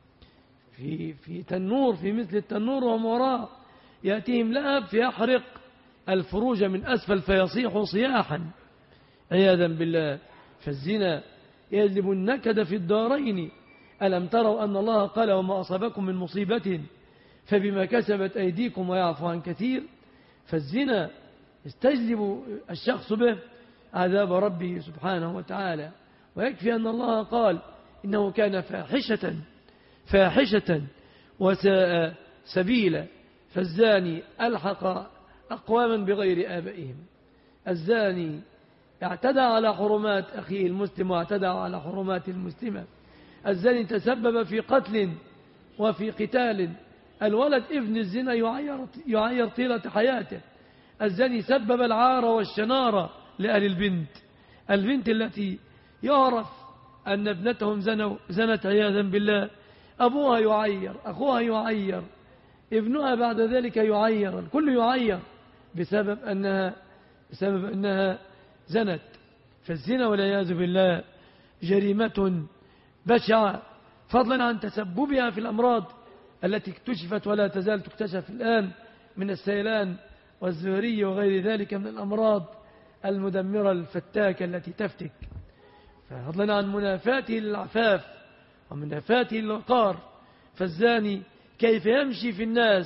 في, في تنور في مثل التنور وهم وراء يأتيهم لهب فيحرق الفروج من أسفل فيصيح صياحا عياذا بالله. فالزنا يجلب النكد في الدارين. ألم تروا أن الله قال وما أصابكم من مصيبة فبما كسبت أيديكم ويعفو عن كثير. فالزنا يستجلب الشخص به عذاب ربه سبحانه وتعالى. ويكفي أن الله قال إنه كان فاحشة فاحشة وساء سبيلا. فالزاني ألحق أقواما بغير آبائهم. الزاني اعتدى على حرمات أخيه المسلم واعتدى على حرمات المسلمة. الزاني تسبب في قتل وفي قتال. الولد ابن الزنا يعير, يعير طيلة حياته. الزاني سبب العار والشنارة لأهل البنت. البنت التي يعرف أن ابنتهم زنوا زنت عياذا بالله، أبوها يعير، أخوها يعير، ابنها بعد ذلك يعير، الكل يعير بسبب أنها, بسبب أنها زنت. فالزنا والعياذ بالله جريمة بشعة، فضلا عن تسببها في الأمراض التي اكتشفت ولا تزال تكتشف الآن من السيلان والزهرية وغير ذلك من الأمراض المدمرة الفتاكة التي تفتك. فضلا عن منافاته للعفاف ومنافاته للوقار. فالزاني كيف يمشي في الناس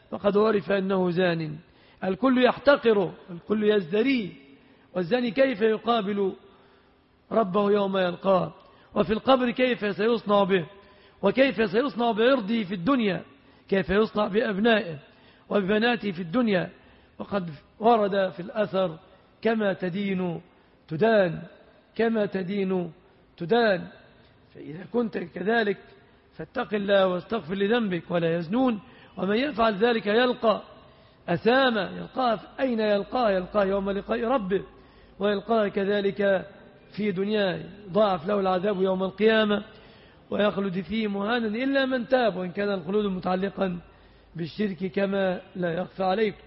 فقد عرف أنه زان. الكل يحتقره، الكل يزدريه، والزاني كيف يقابل ربه يوم يلقاه؟ وفي القبر كيف سيصنع به؟ وكيف سيصنع بعرضه في الدنيا؟ كيف يصنع بأبنائه وببناته في الدنيا؟ وقد ورد في الأثر كما تدين تدان، كما تدين تدان. فإذا كنت كذلك فاتق الله واستغفر لذنبك ولا يزنون. ومن يفعل ذلك يلقى أثاما. يلقاه أين يلقاه؟ يلقاه يوم لقاء ربه، ويلقاه كذلك في دنياه ضاعف له العذاب يوم القيامة ويخلد فيه مهانا إلا من تاب، وإن كان الخلود متعلقا بالشرك كما لا يخفى عليكم.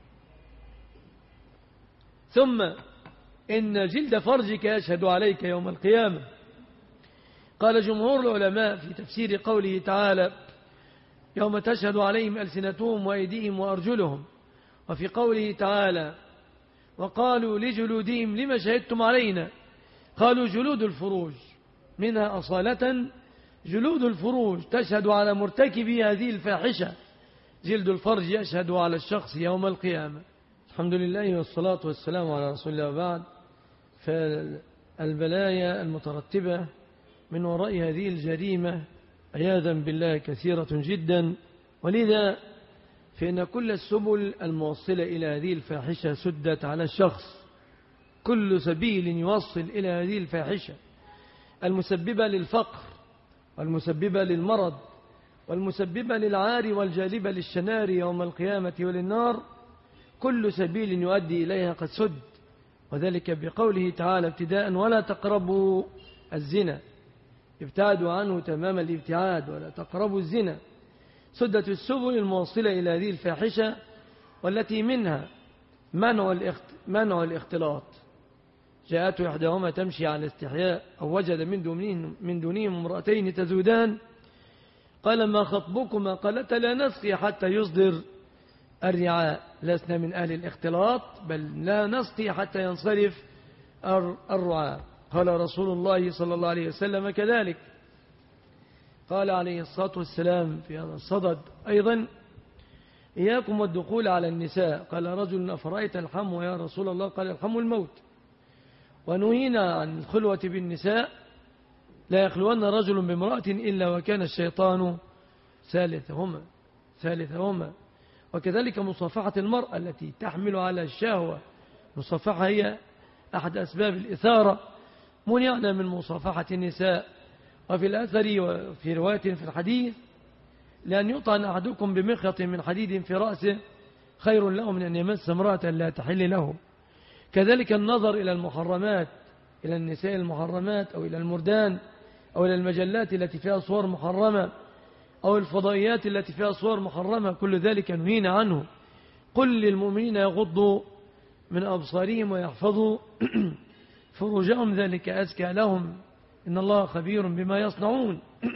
ثم إن جلد فرجك يشهد عليك يوم القيامة. قال جمهور العلماء في تفسير قوله تعالى يوم تشهد عليهم ألسنتهم وأيديهم وأرجلهم، وفي قوله تعالى وقالوا لجلودهم لما شهدتم علينا؟ قالوا جلود الفروج، منها أصالة جلود الفروج تشهد على مرتكب هذه الفاحشة. جلد الفرج يشهد على الشخص يوم القيامة. الحمد لله والصلاة والسلام على رسول الله. وبعد، فالبلايا المترتبة من وراء هذه الجريمة عياذا بالله كثيرة جدا، ولذا فإن كل السبل الموصلة إلى هذه الفاحشة سدت على الشخص. كل سبيل يوصل إلى هذه الفاحشة المسببة للفقر والمسببة للمرض والمسببة للعار والجالبة للشنار يوم القيامة وللنار، كل سبيل يؤدي إليها قد سد. وذلك بقوله تعالى ابتداء ولا تقربوا الزنا، ابتعدوا عنه تمام الابتعاد، ولا تقربوا الزنا. سدت السبل الموصلة إلى هذه الفاحشة، والتي منها منع منع الاختلاط. جاءت إحداهما تمشي على استحياء أو وجد من دونهم من دونهم امرأتين تزودان قال ما خطبكما؟ قالتا لا نسقي حتى يصدر الرعاء. لسنا من أهل الاختلاط، بل لا نسقي حتى ينصرف الرعاء. قال رسول الله صلى الله عليه وسلم كذلك. قال عليه الصلاة والسلام في هذا الصدد أيضا إياكم والدخول على النساء. قال رجل أفرأيت الحم يا رسول الله؟ قال الحم الموت. ونهينا عن الخلوة بالنساء، لا يخلون رجل بامرأة إلا وكان الشيطان ثالثهما ثالثهما. وكذلك مصافحة المرأة التي تحمل على الشهوة، مصافحة هي أحد أسباب الإثارة، منعنا من مصافحة النساء. وفي الأثر وفي رواية في الحديث لأن يطعن أحدكم بمخيط من حديد في رأسه خير له من أن يمس امرأة لا تحل له. كذلك النظر إلى المحرمات، إلى النساء المحرمات، أو إلى المردان، أو إلى المجلات التي فيها صور محرمة، أو الفضائيات التي فيها صور محرمة، كل ذلك نهينا عنه. قل للمؤمنين يغضوا من أبصارهم ويحفظوا فروجهم ذلك أزكى لهم إن الله خبير بما يصنعون.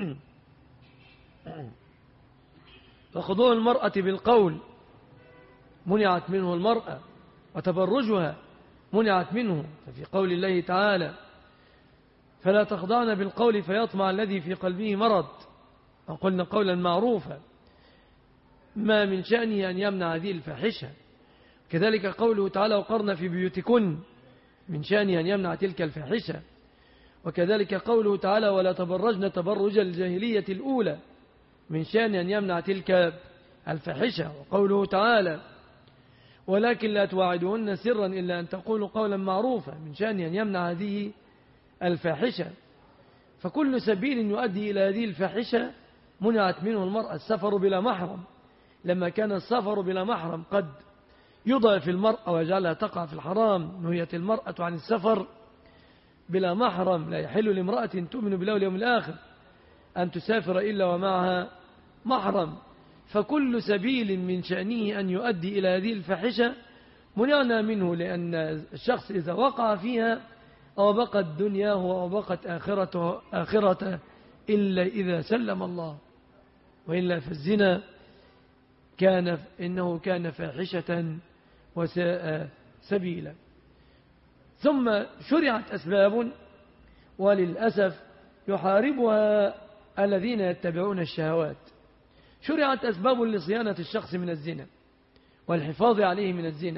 فخضوع المرأة بالقول منعت منه المرأة، وتبرجها منعت منه. ففي قول الله تعالى فلا تخضعن بالقول فيطمع الذي في قلبه مرض، وقلنا قولا معروفا ما من شأنه أن يمنع هذه الفاحشة. كذلك قوله تعالى وقرن في بيوتكن، من شأنه أن يمنع تلك الفاحشة. وكذلك قوله تعالى ولا تبرجن تبرج الجاهلية الأولى، من شأنه أن يمنع تلك الفاحشة. وقوله تعالى ولكن لا تواعدوهن سرا إلا أن تقولوا قولا معروفا، من شأنه أن يمنع هذه الفاحشة. فكل سبيل يؤدي إلى هذه الفاحشة منعت منه المرأة. السفر بلا محرم، لما كان السفر بلا محرم قد يضعف المرأة ويجعلها تقع في الحرام، نهيت المرأة عن السفر بلا محرم. لا يحل لامرأة تؤمن بالله واليوم الآخر أن تسافر إلا ومعها محرم. فكل سبيل من شأنه أن يؤدي إلى هذه الفاحشة منعنا منه، لأن الشخص إذا وقع فيها أو بقت دنياه أو بقت آخرته, آخرته إلا إذا سلم الله، وإلا فالزنا كان إنه كان فاحشة وساء سبيلا. ثم شرعت أسباب وللأسف يحاربها الذين يتبعون الشهوات. شرعت أسباب لصيانة الشخص من الزنا والحفاظ عليه من الزنا،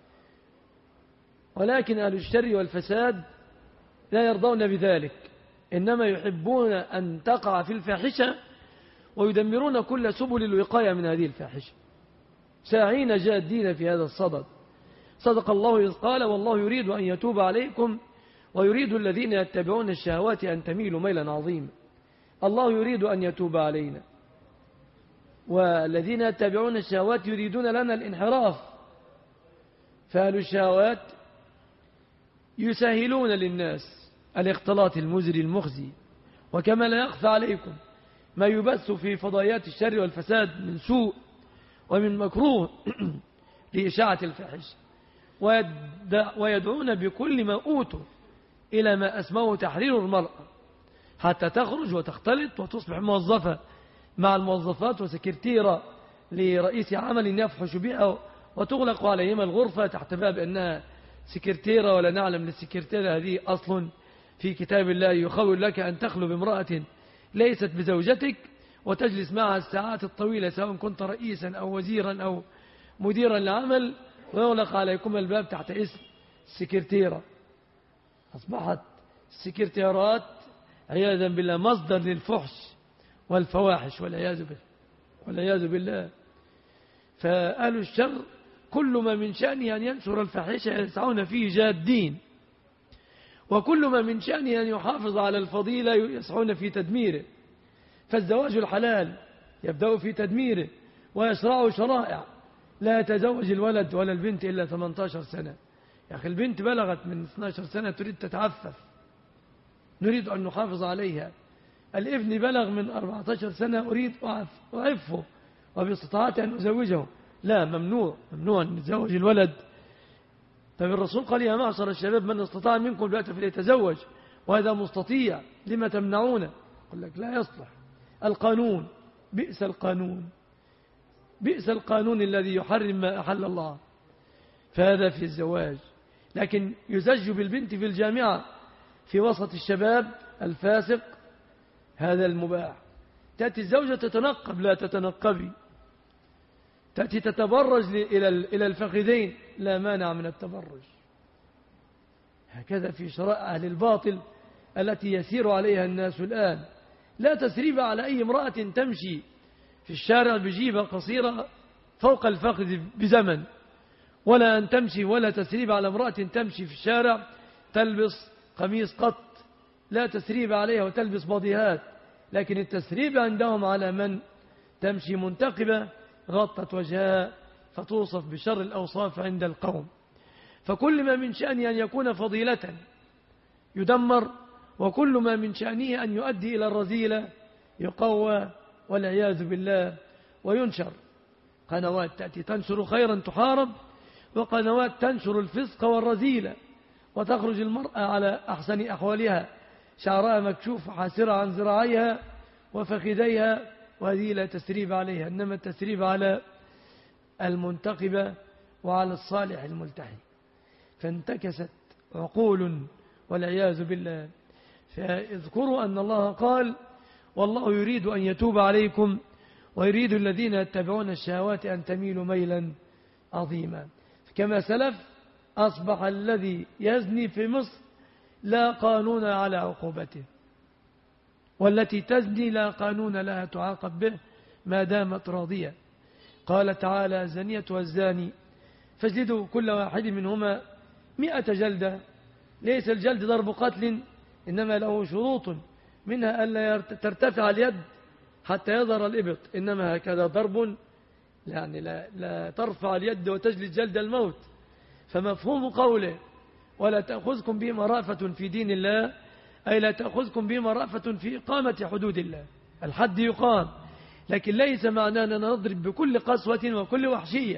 ولكن أهل الشر والفساد لا يرضون بذلك، إنما يحبون أن تقع في الفاحشة ويدمرون كل سبل الوقاية من هذه الفاحشة، ساعين جادين في هذا الصدد. صدق الله إذ قال: والله يريد أن يتوب عليكم ويريد الذين يتبعون الشهوات أن تميلوا ميلا عظيما. الله يريد أن يتوب علينا، والذين يتبعون الشهوات يريدون لنا الانحراف، فأهل الشهوات يسهلون للناس الاختلاط المزري المخزي. وكما لا يخفى عليكم ما يبث في فضائيات الشر والفساد من سوء ومن مكروه لإشاعة الفاحشة، ويدعون بكل ما أوتوا إلى ما أسموه تحرير المرأة حتى تخرج وتختلط وتصبح موظفة مع الموظفات وسكرتيرة لرئيس عمل يفحش بها، وتغلق عليهما الغرفة تحت باب أنها سكرتيرة، ولا نعلم للسكرتيرة هذه أصل في كتاب الله يخول لك أن تخلو بامرأة ليست بزوجتك وتجلس معها الساعات الطويلة سواء كنت رئيسا أو وزيرا أو مديرا لعمل، ويغلق عليكم الباب تحت اسم السكرتيرة. أصبحت السكرتيرات عياذا بالله مصدر للفحش والفواحش والعياذ بالله والعياذ بالله. فأهل الشر كل ما من شأنه أن ينشر الفاحشة يسعون فيه جادين، وكل ما من شأنه أن يحافظ على الفضيلة يسعون في تدميره. فالزواج الحلال يبدأ في تدميره ويشرع شرائع: لا يتزوج الولد ولا البنت إلا ثمانية عشر سنة. يا أخي البنت بلغت من اثنتي عشرة سنة تريد تتعفف، نريد أن نحافظ عليها. الابن بلغ من أربعة عشر سنة أريد أعفه وباستطاعتي أن أزوجه. لا، ممنوع ممنوع أن نتزوج الولد. طيب الرسول قال: يا معشر الشباب من استطاع منكم الباءة فليتزوج، وهذا مستطيع، لما تمنعونه؟ قل لك لا يصلح. القانون، بئس القانون، بئس القانون الذي يحرم ما أحل الله. فهذا في الزواج. لكن يزج بالبنت في الجامعة في وسط الشباب الفاسق، هذا المباح. تأتي الزوجة تتنقب، لا تتنقبي. تأتي تتبرج إلى الفخذين، لا مانع من التبرج. هكذا في شرائع أهل الباطل التي يسير عليها الناس الآن. لا تسريب على أي امرأة تمشي في الشارع بجيبة قصيرة فوق الفخذ بزمن، ولا أن تمشي ولا تسريب على امرأة تمشي في الشارع تلبس قميص قط، لا تسريب عليها وتلبس بضيهات. لكن التسريب عندهم على من تمشي منتقبة غطت وجهها فتوصف بشر الأوصاف عند القوم. فكل ما من شأنه أن يكون فضيلة يدمر، وكل ما من شأنه أن يؤدي إلى الرذيلة يقوى والعياذ بالله وينشر. قنوات تأتي تنشر خيرا تحارب، وقنوات تنشر الفسق والرذيلة، وتخرج المرأة على أحسن أحوالها شعرها مكشوف حاسرة عن ذراعيها وفخذيها، وهذه لا تسريب عليها، إنما التسريب على المنتقبة وعلى الصالح الملتحي. فانتكست عقول والعياذ بالله. فاذكروا أن الله قال: والله يريد أن يتوب عليكم ويريد الذين يتبعون الشهوات أن تميلوا ميلا عظيما. كما سلف أصبح الذي يزني في مصر لا قانون على عقوبته، والتي تزني لا قانون لها تعاقب به ما دامت راضية. قال تعالى: الزانية والزاني فاجلدوا كل واحد منهما مئة جلدة. ليس الجلد ضرب قتل، إنما له شروط، منها ألا ترتفع اليد حتى يظهر الإبط، إنما هكذا ضرب، يعني لا, لا ترفع اليد وتجلد جلد الموت. فمفهوم قوله: ولا تأخذكم بما رأفة في دين الله، أي لا تأخذكم بما رأفة في إقامة حدود الله. الحد يقام، لكن ليس معناه أننا نضرب بكل قسوة وكل وحشية،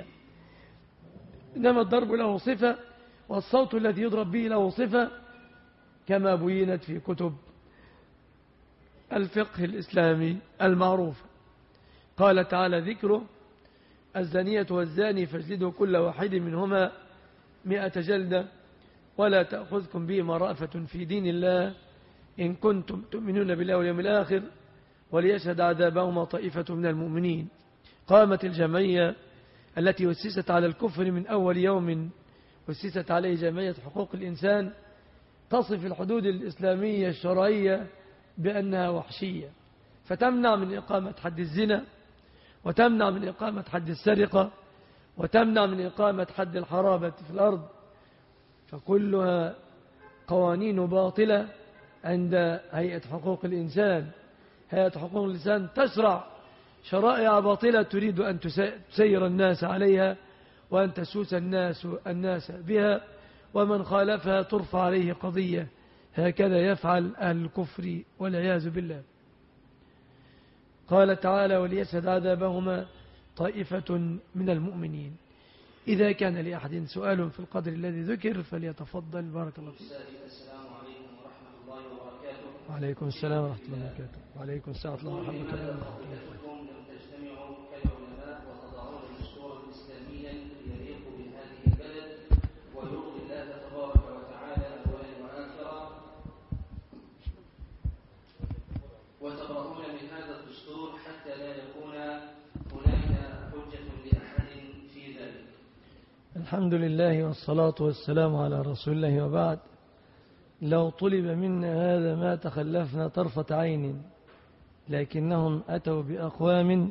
إنما الضرب له صفة، والصوت الذي يضرب به له صفة، كما بينت في كتب الفقه الإسلامي المعروف. قال تعالى ذكره: الزانية والزاني فاجلدوا كل واحد منهما مئة جلدة ولا تأخذكم بهما رأفة في دين الله إن كنتم تؤمنون بالله واليوم الآخر وليشهد عذابهما طائفة من المؤمنين. قامت الجمعية التي أسست على الكفر من أول يوم أسست عليه جمعية حقوق الإنسان تصف الحدود الإسلامية الشرعية بأنها وحشية، فتمنع من إقامة حد الزنا، وتمنع من إقامة حد السرقة، وتمنع من إقامة حد الحرابة في الأرض، فكلها قوانين باطلة عند هيئة حقوق الإنسان. هيئة حقوق الإنسان تشرع شرائع باطلة تريد أن تسير الناس عليها وأن تسوس الناس الناس بها، ومن خالفها ترفع عليه قضية. هكذا يفعل أهل الكفر والعياذ بالله. قال تعالى: وليشهد عذابهما طائفة من المؤمنين. إذا كان لأحد سؤال في القدر الذي ذكر فليتفضل. بارك الله فيك. السلام عليكم ورحمة الله وبركاته. وعليكم السلام ورحمة الله وبركاته. وعليكم السلام ورحمة الله وبركاته. لم تجتمعوا كالعلماء وتضعون الدستور الإسلاميا يليق بهذه البلد ويرضي الله تبارك وتعالى أولا وآخرا، وتبرؤون من هذا الدستور حتى لا يكون هناك حجة لأحد في ذلك. الحمد لله والصلاة والسلام على رسول الله، وبعد. لو طلب منا هذا ما تخلفنا طرفة عين، لكنهم أتوا بأقوام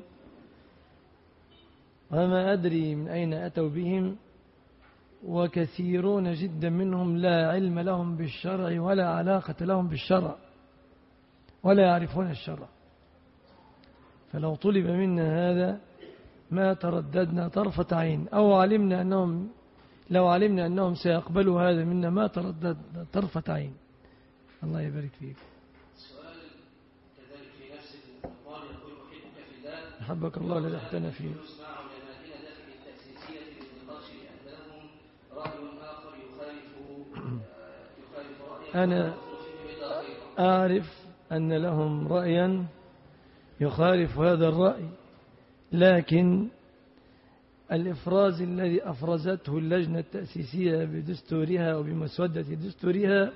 وما أدري من أين أتوا بهم، وكثيرون جدا منهم لا علم لهم بالشرع ولا علاقة لهم بالشرع ولا يعرفون الشرع. فلو طلب منا هذا ما ترددنا طرفة عين، أو علمنا أنهم لو علمنا أنهم سيقبلوا هذا منا ما ترددنا طرفة عين. الله يبارك فيك. سؤال كذلك في نفس المقال يقول: أحبك في الله، حبك الله الذي احتنا فيه. نسمع علمائنا داخل التأسيسية للنقاش أن لهم رأي آخر يخالف يخالف رأي أنا أعرف أن لهم رأيا يخالف هذا الرأي، لكن الإفراز الذي أفرزته اللجنة التأسيسية بدستورها وبمسودة دستورها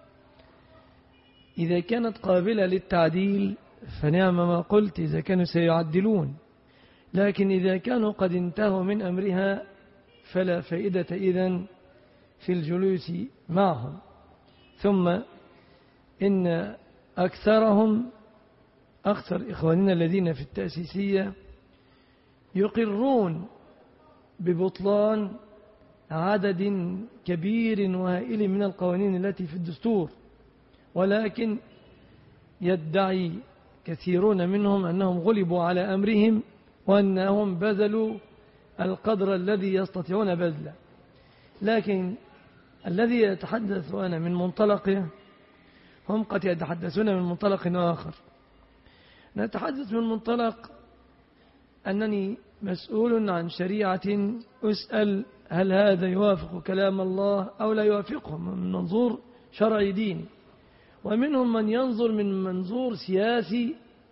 إذا كانت قابلة للتعديل فنعم ما قلت، إذا كانوا سيعدلون، لكن إذا كانوا قد انتهوا من أمرها فلا فائدة إذن في الجلوس معهم. ثم إن أكثرهم أكثر إخواننا الذين في التأسيسية يقرون ببطلان عدد كبير وهائل من القوانين التي في الدستور، ولكن يدعي كثيرون منهم أنهم غلبوا على أمرهم وأنهم بذلوا القدر الذي يستطيعون بذله. لكن الذي يتحدث أنا من منطلقه هم قد يتحدثون من منطلق آخر. نتحدث من منطلق أنني مسؤول عن شريعة أسأل هل هذا يوافق كلام الله أو لا يوافقه من منظور شرعي ديني، ومنهم من ينظر من منظور سياسي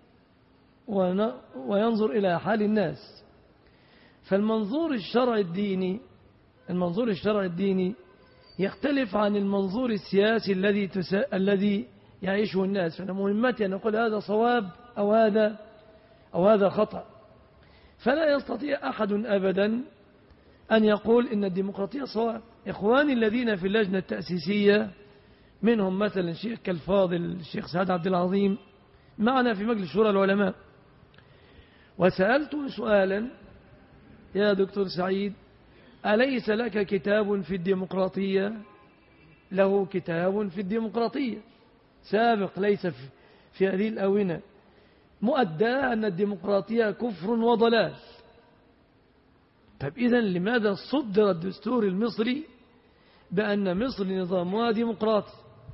وينظر إلى حال الناس. فالمنظور الشرعي الديني المنظور الشرعي الديني يختلف عن المنظور السياسي الذي تسا... الذي يعيشه الناس. فأنا مهمتي أن أقول هذا صواب أو هذا أو هذا خطأ. فلا يستطيع أحد أبدا أن يقول إن الديمقراطية صواب. إخواني الذين في اللجنة التأسيسية منهم مثلا الشيخ كالفاضل الشيخ سعد عبد العظيم معنا في مجلس شورى العلماء، وسألته سؤالا: يا دكتور سعيد، أليس لك كتاب في الديمقراطية؟ له كتاب في الديمقراطية سابق ليس في هذه الآونة، مؤداه أن الديمقراطية كفر وضلال. طيب إذن لماذا صدر الدستور المصري بأن مصر نظامها ديمقراطي؟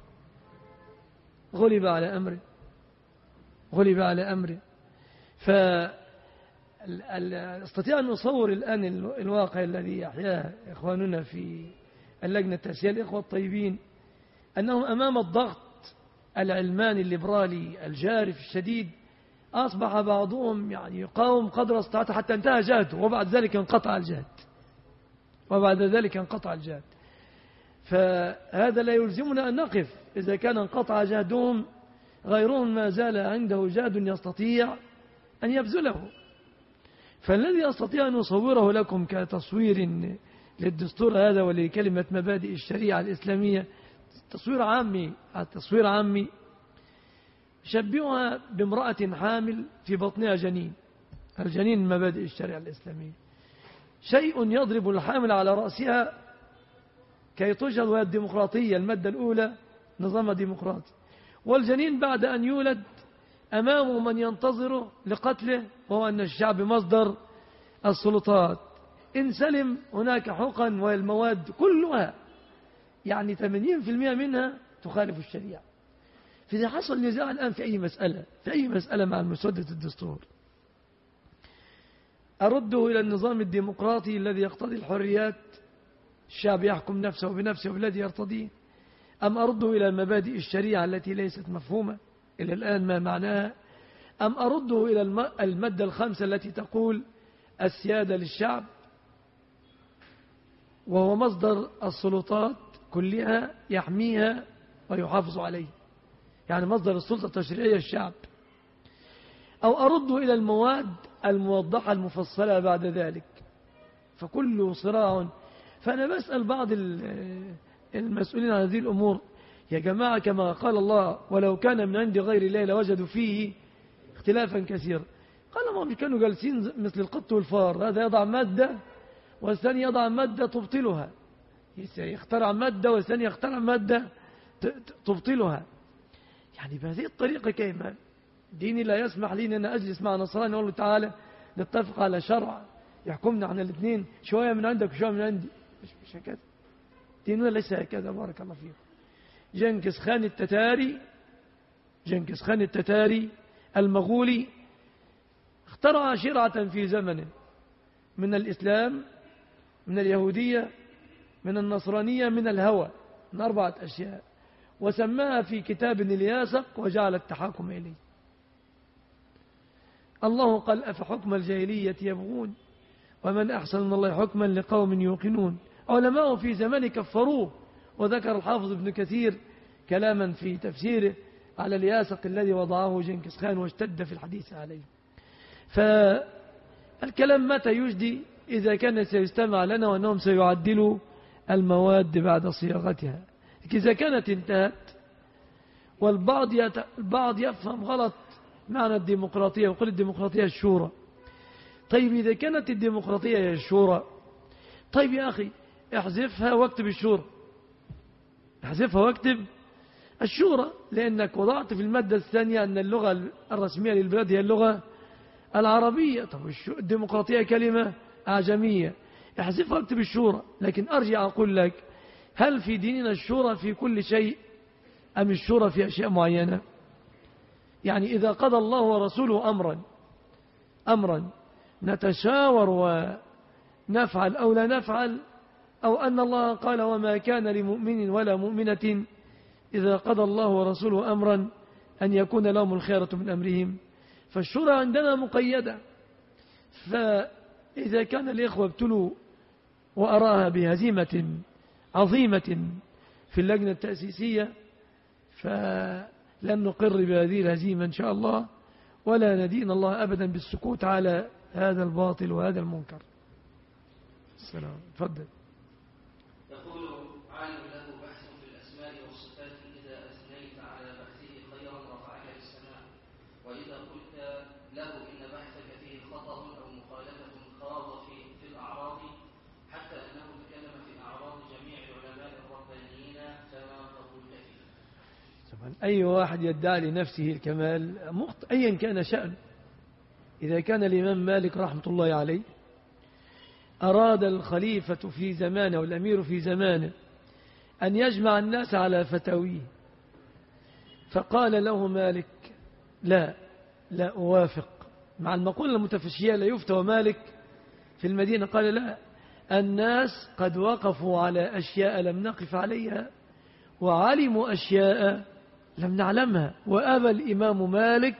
غلب على أمره غلب على أمره فاستطيع أن نصور الآن الواقع الذي يحياه إخواننا في اللجنة التأسيسية الإخوة الطيبين، أنهم أمام الضغط العلماني الليبرالي الجارف الشديد أصبح بعضهم يعني يقاوم قدر استطاعته حتى انتهى جهده، وبعد ذلك انقطع الجهد وبعد ذلك انقطع الجهد. فهذا لا يلزمنا أن نقف. إذا كان انقطع جهدهم غيرهم ما زال عنده جهد يستطيع أن يبذله. فالذي يستطيع أن يصوره لكم كتصوير للدستور هذا ولكلمة مبادئ الشريعة الإسلامية تصوير عامي تصوير عامي شبهها بامرأة حامل في بطنها جنين. الجنين مبادئ الشريعة الإسلامية شيء يضرب الحامل على رأسها كي تشهد، وهي الديمقراطية. المادة الأولى نظام ديمقراطي، والجنين بعد أن يولد أمامه من ينتظره لقتله، وهو أن الشعب مصدر السلطات. إن سلم هناك حقن والمواد كلها يعني ثمانين بالمئة منها تخالف الشريعة. فإذا حصل نزاع الآن في أي مسألة في أي مسألة مع مسودة الدستور، أرده إلى النظام الديمقراطي الذي يقتضي الحريات، الشعب يحكم نفسه بنفسه بالذي يرتضيه، أم أرده إلى مبادئ الشريعة التي ليست مفهومة إلى الآن ما معناها، أم أرده إلى المادة الخامسة التي تقول السيادة للشعب وهو مصدر السلطات كلها يحميها ويحافظ عليه، يعني مصدر السلطة التشريعية الشعب، أو أرده إلى المواد الموضحة المفصلة بعد ذلك. فكله صراع. فأنا بسأل بعض المسؤولين عن هذه الأمور، يا جماعة كما قال الله ولو كان من عند غير الله لوجدوا فيه اختلافا كثيرا. قال ما كانوا جالسين مثل القط والفار، هذا يضع مادة والثاني يضع مادة تبطلها، يخترع مادة والثاني يخترع مادة تبطلها. يعني بهذه الطريقة كيما ديني لا يسمح لي أن أنا أجلس مع نصراني وأقول له تعالى نتفق على شرع يحكمنا عن الاثنين، شوية من عندك وشوية من عندي. مش, مش هكذا ديننا، ليس هكذا. بارك الله فيكم. جنكيز خان التتاري جنكيز خان التتاري المغولي اخترع شرعة في زمنه من الإسلام، من اليهودية، من النصرانية، من الهوى، من أربعة أشياء، وسماها في كتاب الياسق وجعل التحاكم إليه. الله قال أفحكم الجاهلية يبغون ومن أحسن من الله حكما لقوم يوقنون. علماء في زمان كفروه. وذكر الحافظ ابن كثير كلاما في تفسيره على الياسق الذي وضعه جنكيز خان واشتد في الحديث عليه. فالكلام متى يجدي؟ إذا كان سيستمع لنا وأنهم سيعدلوا المواد بعد صياغتها. إذا كانت انتهت والبعض يت... البعض يفهم غلط معنى الديمقراطية ويقول الديمقراطية الشورى. طيب إذا كانت الديمقراطية هي الشورى، طيب يا أخي احذفها واكتب الشورى، احذفها واكتب الشورى، لأنك وضعت في المادة الثانية أن اللغة الرسمية للبلاد هي اللغة العربية. طب الديمقراطية كلمة أعجمية، احذفها واكتب الشورى. لكن أرجع أقول لك، هل في ديننا الشورى في كل شيء أم الشورى في أشياء معينة؟ يعني إذا قضى الله ورسوله أمرا أمرا نتشاور ونفعل أو لا نفعل، أو أن الله قال وما كان لمؤمن ولا مؤمنة إذا قضى الله ورسوله أمرا أن يكون لهم الخيرة من أمرهم، فالشورى عندنا مقيدة. فإذا كان الإخوة ابتلوا وأراها بهزيمة عظيمة في اللجنة التأسيسية، فلن نقر بهذه الهزيمة إن شاء الله، ولا ندين الله أبدا بالسكوت على هذا الباطل وهذا المنكر. السلام. تفضل. يقول عالم له بحث في الأسماء والصفات، إذا أثنيت على بحثه خيرا رفعك للسماء، وإذا قلت له إن بحثك فيه خطأ أو مخالفة خاض في, في الأعراض حتى أنه تكلم في أعراض جميع العلماء الربانيين، فما قبولك فيه؟ طبعا أي واحد يدعي لنفسه الكمال مخطئ أيا كان شأن. إذا كان الإمام مالك رحمة الله عليه أراد الخليفة في زمانه والأمير في زمانه أن يجمع الناس على فتاويه، فقال له مالك لا لا أوافق، مع المقولة المتفشية لا يفتوى مالك في المدينة. قال لا، الناس قد وقفوا على أشياء لم نقف عليها وعلموا أشياء لم نعلمها، وأبى الإمام مالك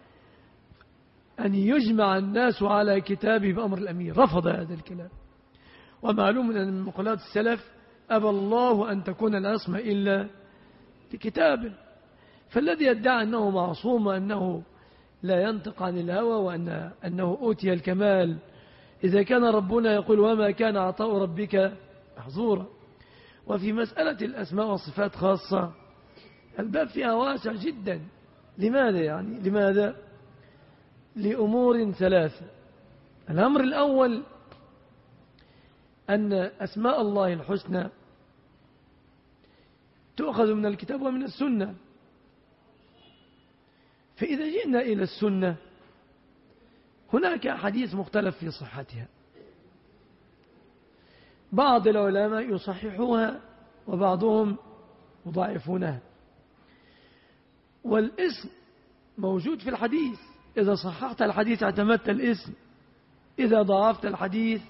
أن يجمع الناس على كتابه بأمر الأمير، رفض هذا الكلام. ومعلوم أن من مقولات السلف أبى الله أن تكون العصمة إلا بكتابه. فالذي يدعي أنه معصوم وأنه لا ينطق عن الهوى وأن أنه أوتي الكمال إذا كان ربنا يقول وما كان عطاء ربك محظورا. وفي مسألة الأسماء والصفات خاصة الباب فيها واسع جدا. لماذا يعني؟ لماذا؟ لأمور ثلاثة. الأمر الأول أن أسماء الله الحسنى تؤخذ من الكتاب ومن السنة. فإذا جئنا إلى السنة هناك حديث مختلف في صحتها، بعض العلماء يصححوها وبعضهم يضعفونها. والاسم موجود في الحديث، إذا صححت الحديث اعتمدت الاسم، إذا ضعفت الحديث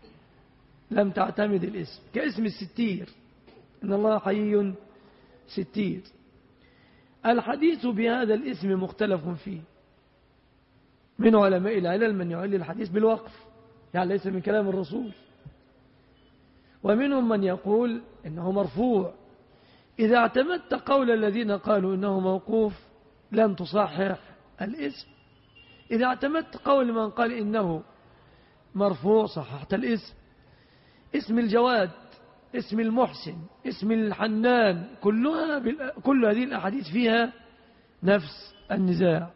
لم تعتمد الاسم. كاسم الستير، إن الله حي ستير، الحديث بهذا الاسم مختلف فيه، من علماء العلل من يعلل الحديث بالوقف، يعني ليس من كلام الرسول، ومنهم من يقول إنه مرفوع. إذا اعتمدت قول الذين قالوا إنه موقوف لن تصحح الاسم، إذا اعتمدت قول من قال إنه مرفوع صححت الاسم. اسم الجواد، اسم المحسن، اسم الحنان، كلها كل هذه الأحاديث فيها نفس النزاع.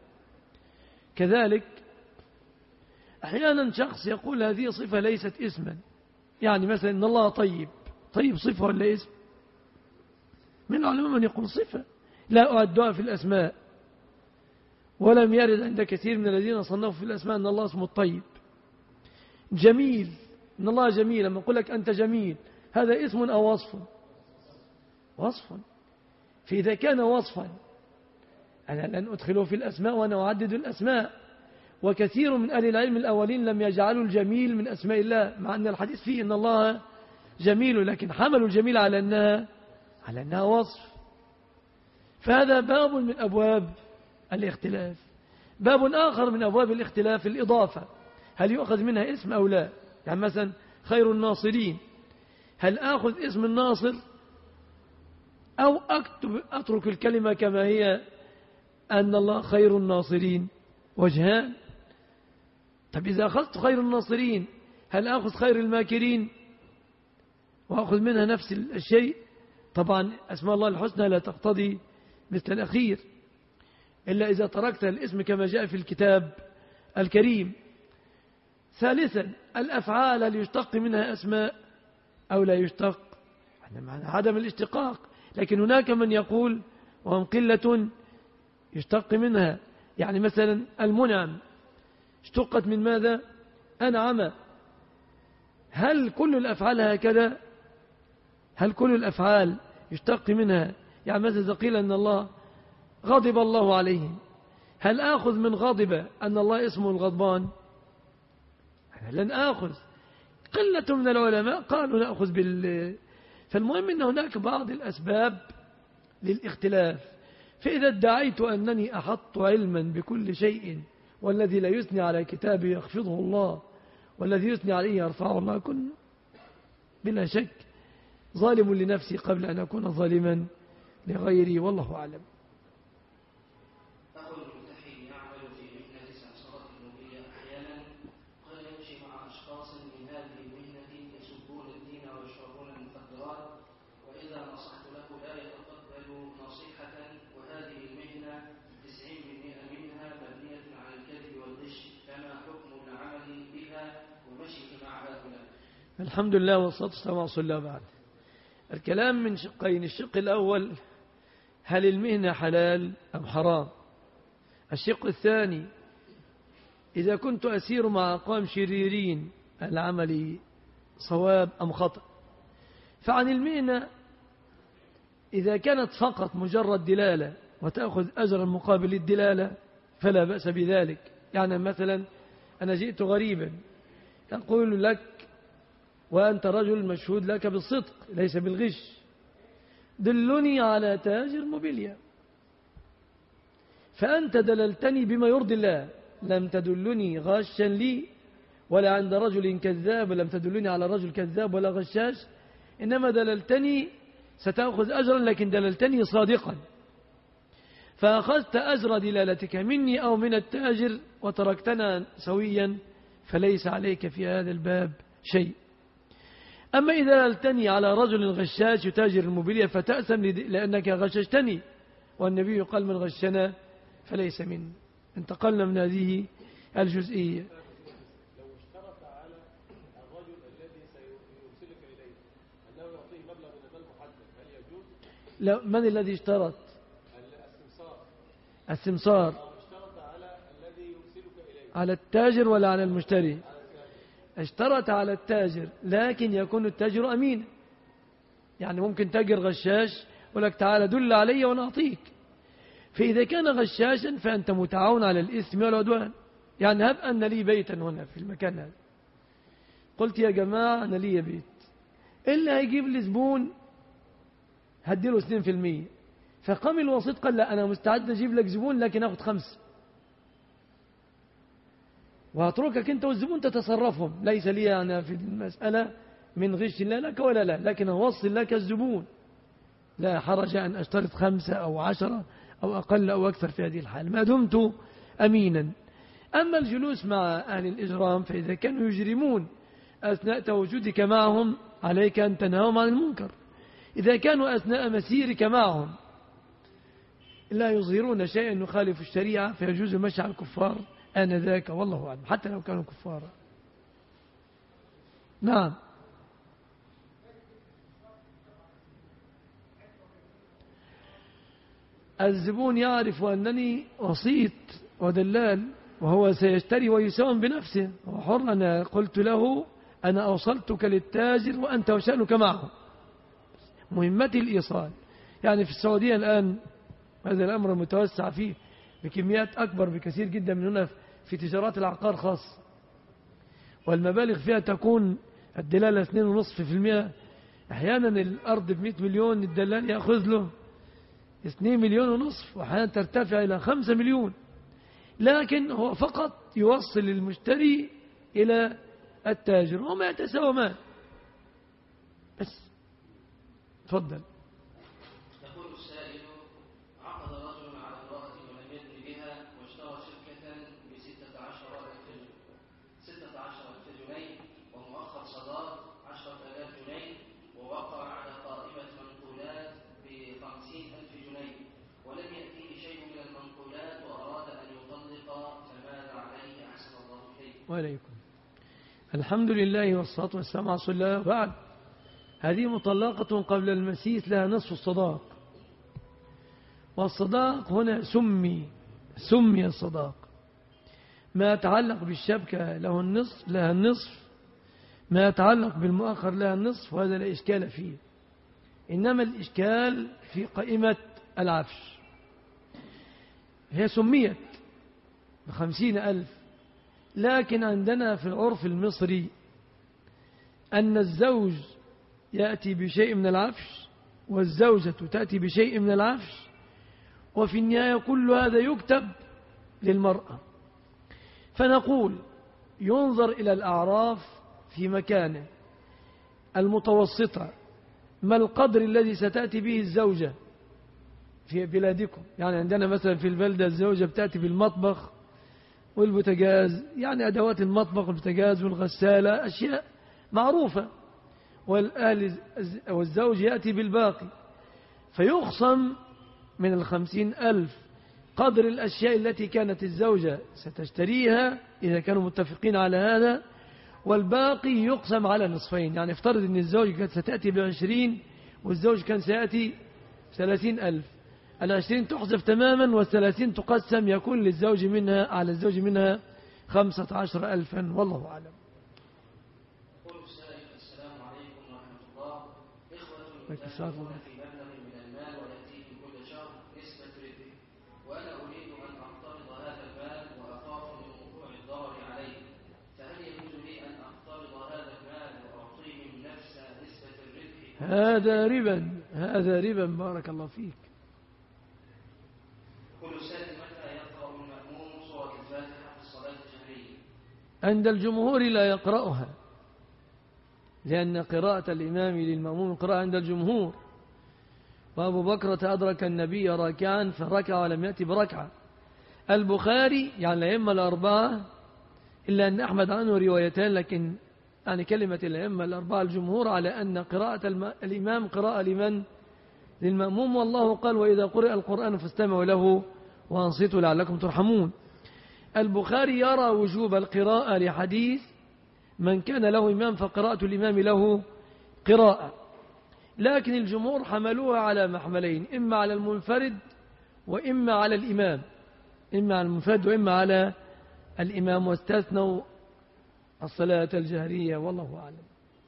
كذلك أحيانا شخص يقول هذه صفة ليست اسما، يعني مثلا إن الله طيب، طيب صفة ولا اسم؟ من العلماء من يقول صفة لا أعدها في الأسماء، ولم يرد عند كثير من الذين صنفوا في الأسماء أن الله اسمه الطيب. جميل، إن الله جميل، لما أقول لك أنت جميل هذا اسم أو وصف؟ وصف. فإذا كان وصفا أنا لن أدخله في الأسماء وأنا أعدد الأسماء. وكثير من أهل العلم الأولين لم يجعلوا الجميل من أسماء الله، مع أن الحديث فيه إن الله جميل، لكن حملوا الجميل على أنها على أنها وصف. فهذا باب من أبواب الاختلاف. باب آخر من أبواب الاختلاف الإضافة، هل يؤخذ منها اسم أو لا؟ يعني مثلا خير الناصرين، هل آخذ اسم الناصر أو أكتب أترك الكلمة كما هي أن الله خير الناصرين؟ وجهان. طب إذا أخذت خير الناصرين هل أخذ خير الماكرين وأخذ منها نفس الشيء؟ طبعا أسماء الله الحسنى لا تقتضي مثل الأخير إلا إذا تركت الاسم كما جاء في الكتاب الكريم. ثالثا الأفعال هل يشتق منها أسماء أو لا يشتق؟ عدم الاشتقاق، لكن هناك من يقول وهم قلة يشتق منها. يعني مثلا المنعم اشتقت من ماذا؟ أنعم. هل كل الأفعال هكذا؟ هل كل الأفعال يشتق منها؟ يعني مثلا قيل أن الله غضب الله عليهم، هل آخذ من غضب أن الله اسمه الغضبان؟ لن آخذ. قلة من العلماء قالوا نأخذ بال. فالمهم أن هناك بعض الأسباب للاختلاف. فإذا ادعيت أنني أحط علما بكل شيء والذي لا يثني على كتابه يخفضه الله والذي يثني عليه يرفعه الله، كن بلا شك ظالم لنفسي قبل أن أكون ظالما لغيري، والله أعلم. الحمد لله والصلاة والسلام على رسول الله. بعد الكلام من شقين. الشق الأول هل المهنة حلال أم حرام؟ الشق الثاني إذا كنت أسير مع أقوام شريرين العمل صواب أم خطأ؟ فعن المهنة إذا كانت فقط مجرد دلالة وتأخذ أجرا مقابل الدلالة فلا بأس بذلك. يعني مثلا أنا جئت غريبا أقول لك وأنت رجل مشهود لك بالصدق ليس بالغش، دلني على تاجر موبيليا، فأنت دللتني بما يرضي الله، لم تدلني غاشا لي ولا عند رجل كذاب، لم تدلني على رجل كذاب ولا غشاش، إنما دللتني ستأخذ أجرا لكن دللتني صادقا. فأخذت أجر دلالتك مني أو من التاجر وتركتنا سويا فليس عليك في هذا الباب شيء. أما إذا دللتني على رجل غشاش يتاجر الموبيليا فتأسم لأنك غششتني، والنبي قال من غشنا فليس منه. انتقلنا من هذه الجزئية. لو اشترط على الرجل الذي سيرسلك إليه أنه يعطيه مبلغ من المال محدد هل يجوز؟ لا، من الذي اشترط؟ السمسار. السمسار اشترط على الذي يرسلك إليه، على التاجر ولا على المشتري؟ اشترط على التاجر، لكن يكون التاجر أمين. يعني ممكن تاجر غشاش ولك تعالى دل علي وأنا أعطيك. فإذا كان غشاشا فأنت متعاون على الإثم والعدوان. يعني هب أن لي بيتا هنا في المكان هذا، قلت يا جماعة أنا لي بيت، اللي هيجيب لي زبون هديله اثنين في المية. فقام الوسيط قال لا، أنا مستعد أجيب لك زبون لكن أخذ خمسة، وهتركك أنت والزبون تتصرفهم. ليس لي أنا في المسألة من غش لا لك ولا لا، لكن أوصل لك الزبون. لا حرج أن أشترط خمسة أو عشرة أو أقل أو أكثر في هذه الحال ما دمت أمينا. أما الجلوس مع أهل الإجرام فإذا كانوا يجرمون أثناء تواجدك معهم عليك أن تنهاهم عن المنكر. إذا كانوا أثناء مسيرك معهم لا يظهرون شيئا يخالف الشريعة فيجوز المشي على الكفار آنذاك، والله أعلم، حتى لو كانوا كفارا. نعم. الزبون يعرف أنني وسيط ودلال وهو سيشتري ويساوم بنفسه، هو حر. أنا قلت له أنا أوصلتك للتاجر وأنت وشأنك معه، مهمتي الإيصال. يعني في السعودية الآن هذا الأمر متوسع فيه بكميات أكبر بكثير جدا من هنا في تجارات العقار خاص، والمبالغ فيها تكون الدلالة اثنين فاصلة خمسة في المئة. أحيانا الأرض بمئة مليون الدلال يأخذ له اثنين مليون ونصف، وأحيانا ترتفع إلى خمسة مليون. لكن هو فقط يوصل المشتري إلى التاجر وما يتساومان بس. تفضل. يقول السائل: عقد رجل على امرأة ولم يدري بها واشترى شركة بستة عشر ألف ستة عشر ألف جنيه ومؤخر صداق عشرة آلاف جنيه ووقع على قائمة منقولات بخمسين ألف جنيه ولم يأتيه شيء من المنقولات وأراد أن يطلق، فماذا عليه أحسن الله إليه؟ وعليكم. الحمد لله والصلاة والسلام على رسول الله. بعد، هذه مطلقة قبل المسيس لها نصف الصداق، والصداق هنا سمي سمي الصداق. ما يتعلق بالشبكة له النصف لها النصف، ما يتعلق بالمؤخر لها النصف، وهذا لا إشكال فيه. إنما الإشكال في قائمة العفش. هي سميت بخمسين ألف، لكن عندنا في العرف المصري أن الزوج يأتي بشيء من العفش والزوجة تأتي بشيء من العفش، وفي النهاية كل هذا يكتب للمرأة. فنقول ينظر إلى الأعراف في مكانه المتوسطة، ما القدر الذي ستأتي به الزوجة في بلادكم. يعني عندنا مثلا في البلدة الزوجة بتأتي بالمطبخ والبوتاجاز، يعني أدوات المطبخ والبوتاجاز والغسالة، أشياء معروفة، والأهل والزوج يأتي بالباقي. فيخصم من الخمسين ألف قدر الأشياء التي كانت الزوجة ستشتريها إذا كانوا متفقين على هذا، والباقي يقسم على نصفين. يعني افترض أن الزوج كانت ستأتي بعشرين والزوج كان سيأتي ثلاثين ألف، العشرين تحذف تماما والثلاثين تقسم، يكون للزوج منها على الزوج منها خمسة عشر ألفا، والله أعلم. يقول السائل: السلام عليكم ورحمة الله. إخوة يتاجرون في مبلغ من المال ويأتيه كل شهر نسبة ربح، وأنا أريد أن أقترض هذا المال وأخاف من وقوع الضرر عليه، فهل يجوز لي أن أقترض هذا المال وأعطيهم نفس نسبة الربح؟ هذا ربا، هذا ربا، بارك الله فيك. يقول السائل: متى يقرأ المأموم سورة الفاتحة في الصلاة الجهرية؟ عند الجمهور لا يقرأها، لأن قراءة الإمام للمأموم قراءة عند الجمهور، وأبو بكرة أدرك النبي راكعا فركع ولم يأتي بركعة. البخاري يعني الأئمة الأربعة، إلا أن أحمد عنه روايتان، لكن يعني كلمة الأئمة الأربعة الجمهور على أن قراءة الإمام قراءة لمن؟ للمأموم، والله قال وإذا قرئ القرآن فاستمعوا له وأنصتوا لعلكم ترحمون. البخاري يرى وجوب القراءة لحديث من كان له إمام فقراءة الإمام له قراءة، لكن الجمهور حملوها على محملين، إما على المنفرد وإما على الإمام، إما على المنفرد وإما على الإمام، واستثنوا الصلاة الجهرية والله أعلم.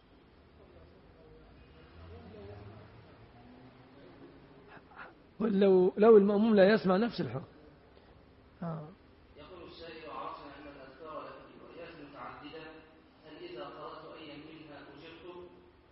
لو لو المأموم لا يسمع نفس الحكم. آه. يقول السائل وعرفنا أن الأذكار لها روايات متعددة، هل إذا قرأت أي منها أجرت؟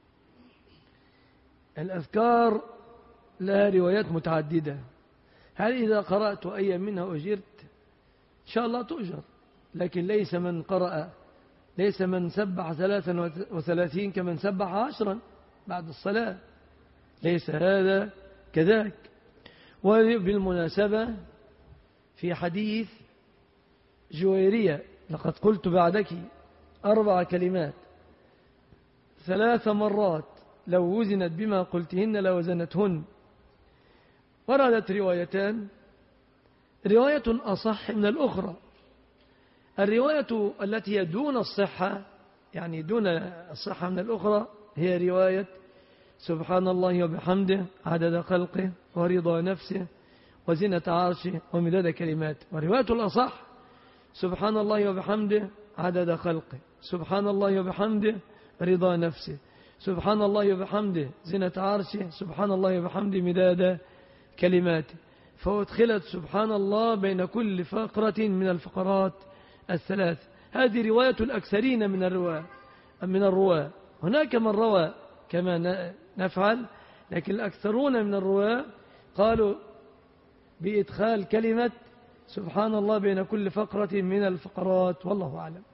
الأذكار لها روايات متعددة، هل إذا قرأت أي منها أجرت؟ إن شاء الله تؤجر، لكن ليس من قرأ ليس من سبح ثلاثا وثلاثين كمن سبح عشرا بعد الصلاة، ليس هذا كذلك. وبالمناسبة في حديث جويرية لقد قلت بعدك أربع كلمات ثلاث مرات لو وزنت بما قلتهن لوزنتهن، وردت روايتان، رواية أصح من الأخرى. الرواية التي هي دون الصحة، يعني دون الصحة من الأخرى، هي رواية سبحان الله وبحمده عدد خلقه ورضا نفسه وزنة عرشه ومداد كلماته. ورواية الأصح سبحان الله وبحمده عدد خلقه، سبحان الله وبحمده رضا نفسه، سبحان الله وبحمده زنة عرشه، سبحان الله وبحمده مداد كلماته. فأدخلت سبحان الله بين كل فقرة من الفقرات الثلاث. هذه رواية الأكثرين من الرواة من الرواة هناك من روى كما نفعل، لكن الأكثرون من الرواة قالوا بإدخال كلمة سبحان الله بين كل فقرة من الفقرات والله أعلم.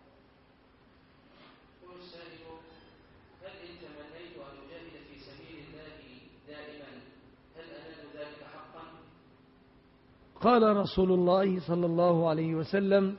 هل إن تمنيت أن أجاهد في سبيل الله دائما هل أنال ذلك حقا؟ قال رسول الله صلى الله عليه وسلم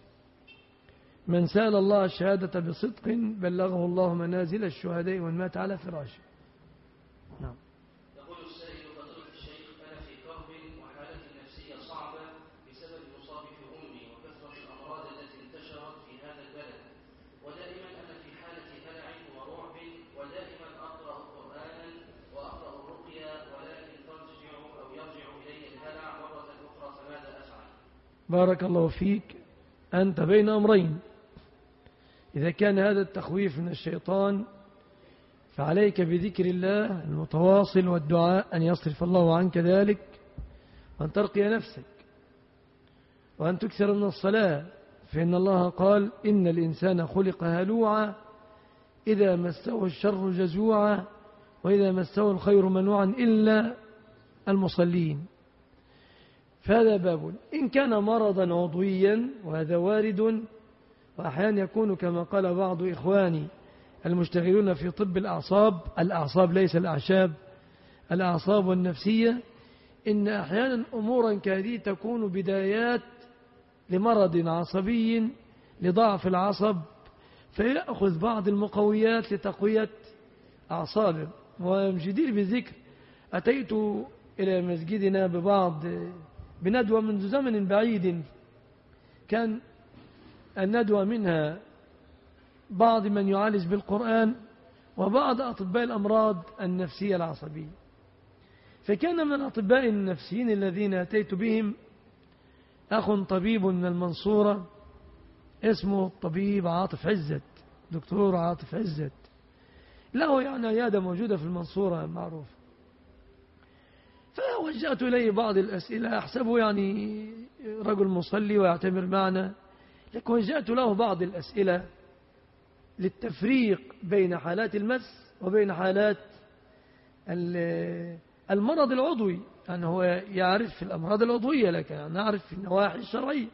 من سأل الله الشهادة بصدق بلغه الله منازل الشهداء ومن مات على فراشه. نعم. يقول السائل فضيلة الشيخ أنا في كرب وحالتي النفسية صعبة بسبب مصابي في أمي وكثرة الأمراض التي انتشرت في هذا البلد، ودائما أنا في حالة هلع ورعب، ودائما أقرأ قرآنا وأقرأ الرقية ولكن ترجع أو يرجع إلي الهلع مرة أخرى، فماذا أفعل؟ بارك الله فيك. أنت بين أمرين، إذا كان هذا التخويف من الشيطان فعليك بذكر الله المتواصل والدعاء أن يصرف الله عنك ذلك، وأن ترقي نفسك، وأن تكثر من الصلاة، فإن الله قال إن الإنسان خلق هلوعا إذا مسه الشر جزوعا وإذا مسه الخير منوعا إلا المصلين. فهذا باب. إن كان مرضا عضويا وهذا وارد، وأحيانا يكون كما قال بعض إخواني المشتغلون في طب الأعصاب، الأعصاب ليس الأعشاب، الأعصاب والنفسية، إن أحيانا أمورا كهذه تكون بدايات لمرض عصبي لضعف العصب، فيأخذ بعض المقويات لتقوية أعصابه. وجدير بالذكر أتيت إلى مسجدنا ببعض بندوة منذ زمن بعيد، كان الندوة منها بعض من يعالج بالقرآن وبعض أطباء الأمراض النفسية العصبية. فكان من الأطباء النفسيين الذين أتيت بهم أخ طبيب من المنصورة اسمه الطبيب عاطف عزت، دكتور عاطف عزت، له يعني عيادة موجودة في المنصورة معروف. فوجهت إليه بعض الأسئلة، أحسبه يعني رجل مصلي ويعتمر معنا، لكن وجهت له بعض الأسئلة للتفريق بين حالات المس وبين حالات المرض العضوي. يعني هو يعرف الأمراض العضوية لكن نعرف في النواحي الشرعية.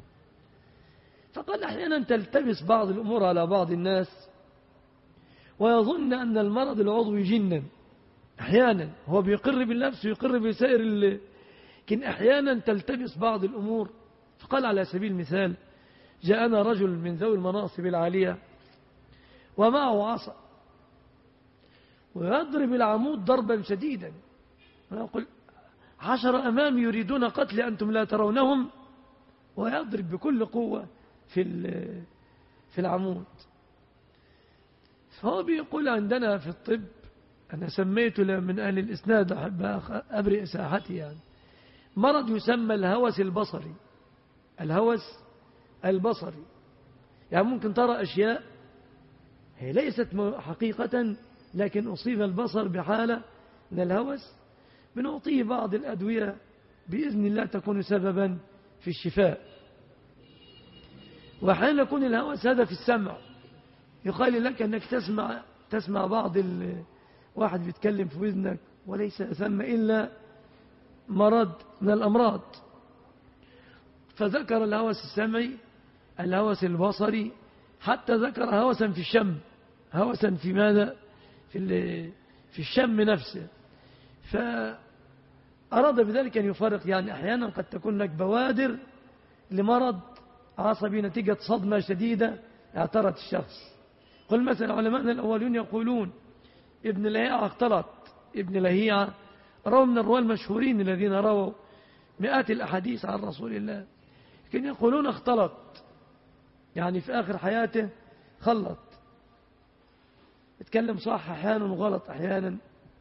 فقال أحيانا تلتبس بعض الأمور على بعض الناس ويظن أن المرض العضوي جنا، أحيانا هو بيقر بالنفس ويقر بسائر ال... لكن أحيانا تلتبس بعض الأمور. فقال على سبيل المثال جاءنا رجل من ذوي المناصب العالية ومعه عصا ويضرب العمود ضربا شديدا، ويقول عشر أمام يريدون قتل أنتم لا ترونهم، ويضرب بكل قوة في في العمود. فهو بيقول عندنا في الطب، أنا سميته من أهل الإسناد أحب أبرئ ساحتي، يعني مرض يسمى الهوس البصري. الهوس البصري يعني ممكن ترى أشياء هي ليست حقيقة، لكن أصيب البصر بحالة من الهوس، بنعطيه بعض الأدوية بإذن الله تكون سببا في الشفاء. وأحيانا يكون الهوس هذا في السمع، يقال لك أنك تسمع تسمع بعض واحد بيتكلم في وذنك وليس ثم إلا مرض من الأمراض. فذكر الهوس السمعي، الهوس البصري، حتى ذكر هوسا في الشم، هوسا في ماذا؟ في في الشم نفسه. فأراد بذلك أن يفرق، يعني أحيانا قد تكون لك بوادر لمرض عصبي نتيجة صدمة شديدة اعترت الشخص. قل مثلا علماءنا الأولون يقولون ابن لهيعة اختلط. ابن لهيعة روى من الرواة المشهورين الذين رووا مئات الأحاديث عن رسول الله، لكن يقولون اختلط، يعني في آخر حياته خلط، يتكلم صح أحيانا وغلط أحيانا.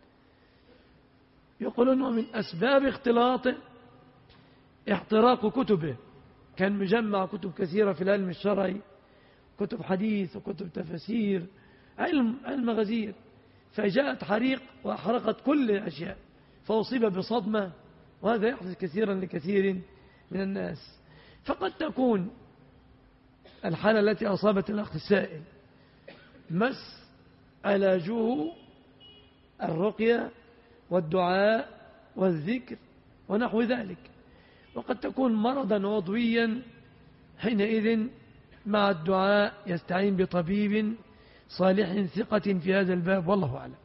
يقولون من أسباب اختلاطه احتراق كتبه، كان مجمع كتب كثيرة في العلم الشرعي، كتب حديث وكتب تفسير، علم علم غزير، فجاءت حريق وأحرقت كل الأشياء، فأصيب بصدمة. وهذا يحدث كثيرا لكثير من الناس. فقد تكون الحالة التي أصابت الأخ السائل مس علاجه الرقية والدعاء والذكر ونحو ذلك، وقد تكون مرضا عضويا، حينئذ مع الدعاء يستعين بطبيب صالح ثقة في هذا الباب، والله أعلم.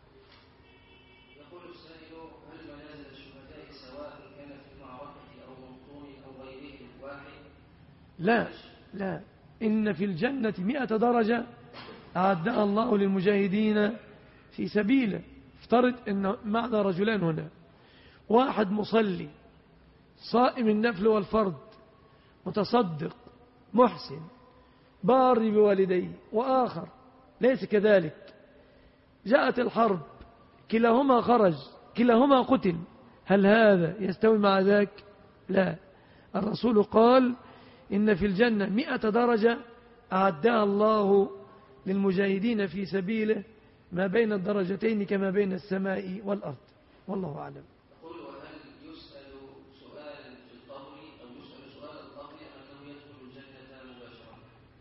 يقول السائل: هل منازل الشهداء سواء كان في المعركة أو مبطون أو غيره واحد؟ لا لا، إن في الجنة مئة درجة أعدها الله للمجاهدين في سبيله. افترض أن معنا رجلان هنا، واحد مصلي صائم النفل والفرض متصدق محسن بار بوالديه، وآخر ليس كذلك، جاءت الحرب كلاهما خرج كلاهما قتل، هل هذا يستوي مع ذاك؟ لا. الرسول قال إن في الجنة مئة درجة أعدها الله للمجاهدين في سبيله، ما بين الدرجتين كما بين السماء والأرض، والله أعلم. يقول: وهل يسأل سؤالا في القبر أو يسأل سؤال القبر أنه يدخل الجنة مباشرة؟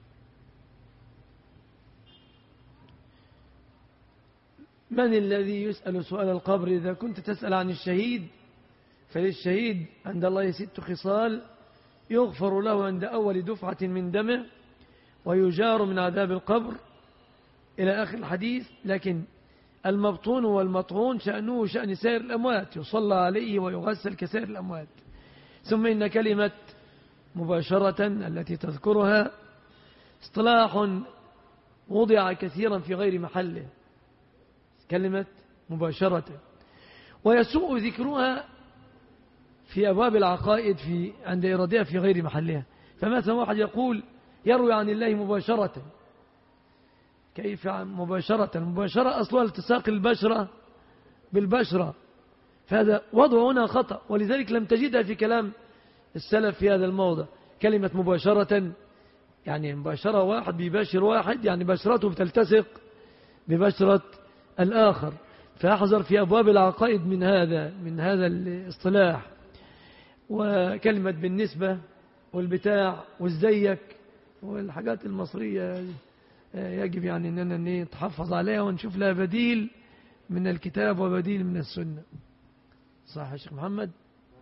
من الذي يسأل سؤال القبر؟ إذا كنت تسأل عن الشهيد فللشهيد عند الله ست خصال: يغفر له عند أول دفعة من دمه، ويجار من عذاب القبر إلى آخر الحديث. لكن المبطون والمطعون شأنه شأن سائر الأموات، يصلى عليه ويغسل كسائر الأموات. ثم إن كلمة مباشرة التي تذكرها اصطلاح وضع كثيرا في غير محله، كلمة مباشرة، ويسوء ذكرها في أبواب العقائد في عند إرادها في غير محلها. فمثلا واحد يقول يروي عن الله مباشرة، كيف مباشرة؟ المباشرة أصلها التصاق البشرة بالبشرة، فهذا وضع هنا خطأ، ولذلك لم تجدها في كلام السلف في هذا الموضع. كلمة مباشرة يعني مباشرة، واحد بيباشر واحد، يعني بشرته بتلتصق ببشرة الآخر. فأحذر في أبواب العقائد من هذا من هذا الاصطلاح. وكلمة بالنسبة والبتاع والزيك والحاجات المصرية يجب يعني أننا نتحفظ عليها ونشوف لها بديل من الكتاب وبديل من السنة. صح يا شيخ محمد؟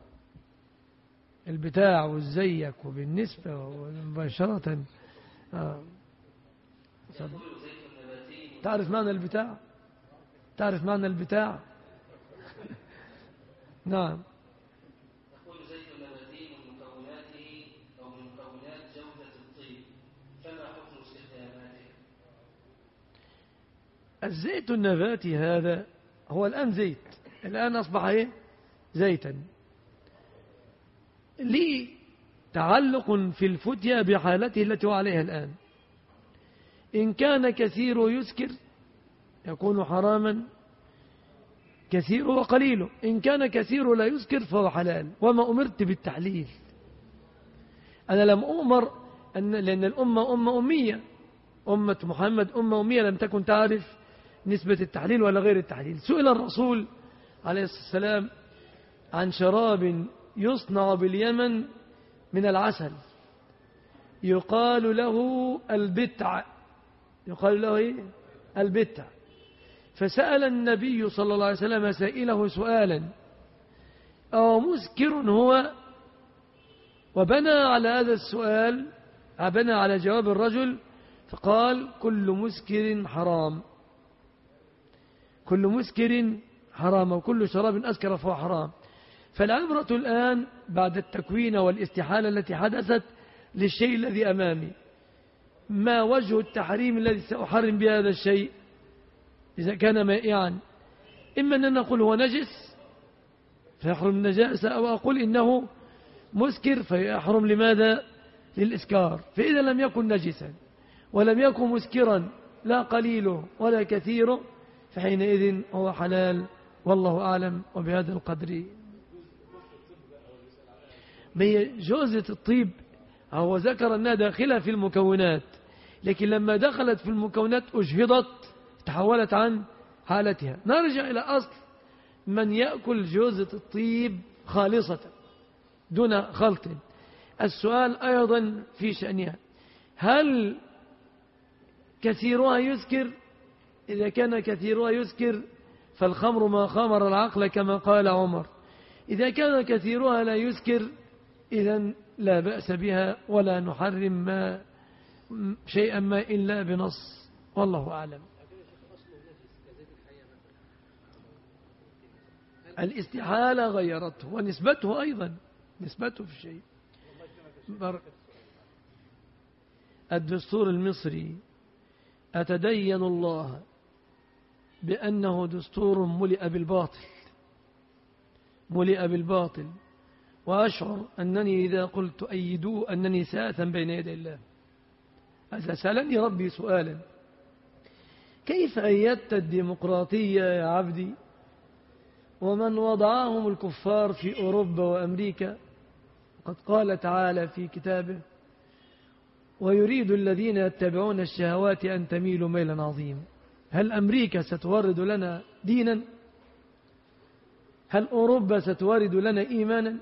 البتاع والزيك وبالنسبة ومباشرة. آه. تعرف معنى البتاع؟ تعرف معنى البتاع؟ نعم. يقول زيت النباتي من مكوناته أو من مكونات جودة الطيب، فما حكم استخداماته؟ الزيت النباتي هذا هو الآن زيت، الآن أصبح إيه؟ زيتا، لي تعلق في الفتية بحالته التي هو عليها الآن. إن كان كثير يسكر يكون حراما كثير وقليله، إن كان كثير لا يسكر فهو حلال. وما أمرت بالتحليل، أنا لم أؤمر أن لأن الأمة أمة أمية، أمة محمد أمة أمية لم تكن تعرف نسبة التحليل ولا غير التحليل. سئل الرسول عليه الصلاة والسلام عن شراب يصنع باليمن من العسل يقال له البتع، يقال له إيه؟ البتع. فسأل النبي صلى الله عليه وسلم سائله سؤالا: أو مسكر هو؟ وبنى على هذا السؤال، بنى على جواب الرجل فقال: كل مسكر حرام، كل مسكر حرام، وكل شراب أسكر فهو حرام. فالعبرة الآن بعد التكوين والاستحالة التي حدثت للشيء الذي أمامي، ما وجه التحريم الذي سأحرم بهذا الشيء إذا كان مائعا؟ إما أن نقول هو نجس فيحرم النجاسة، أو أقول إنه مسكر فيحرم لماذا؟ للإسكار. فإذا لم يكن نجسا ولم يكن مسكرا لا قليله ولا كثيره فحينئذ هو حلال، والله أعلم. وبهذا القدر جوزة الطيب هو ذكر أنها داخلة في المكونات، لكن لما دخلت في المكونات أجهضت تحولت عن حالتها. نرجع إلى أصل من يأكل جوزة الطيب خالصة دون خلط. السؤال أيضا في شأنها: هل كثيرها يسكر؟ إذا كان كثيرها يسكر فالخمر ما خمر العقل كما قال عمر. إذا كان كثيرها لا يسكر إذن لا بأس بها، ولا نحرم ما شيئا ما إلا بنص، والله أعلم. الاستحالة غيرته ونسبته أيضا، نسبته في الشيء. الدستور المصري أتدين الله بأنه دستور ملئ بالباطل، ملئ بالباطل، وأشعر أنني إذا قلت أيدوه أنني سآثم بين يدي الله. هذا سألني ربي سؤالا: كيف أيدت الديمقراطية يا عبدي ومن وضعهم الكفار في أوروبا وأمريكا؟ قد قال تعالى في كتابه: ويريد الذين يتبعون الشهوات أن تميلوا ميلا عظيما. هل أمريكا ستورد لنا دينا؟ هل أوروبا ستورد لنا إيمانا؟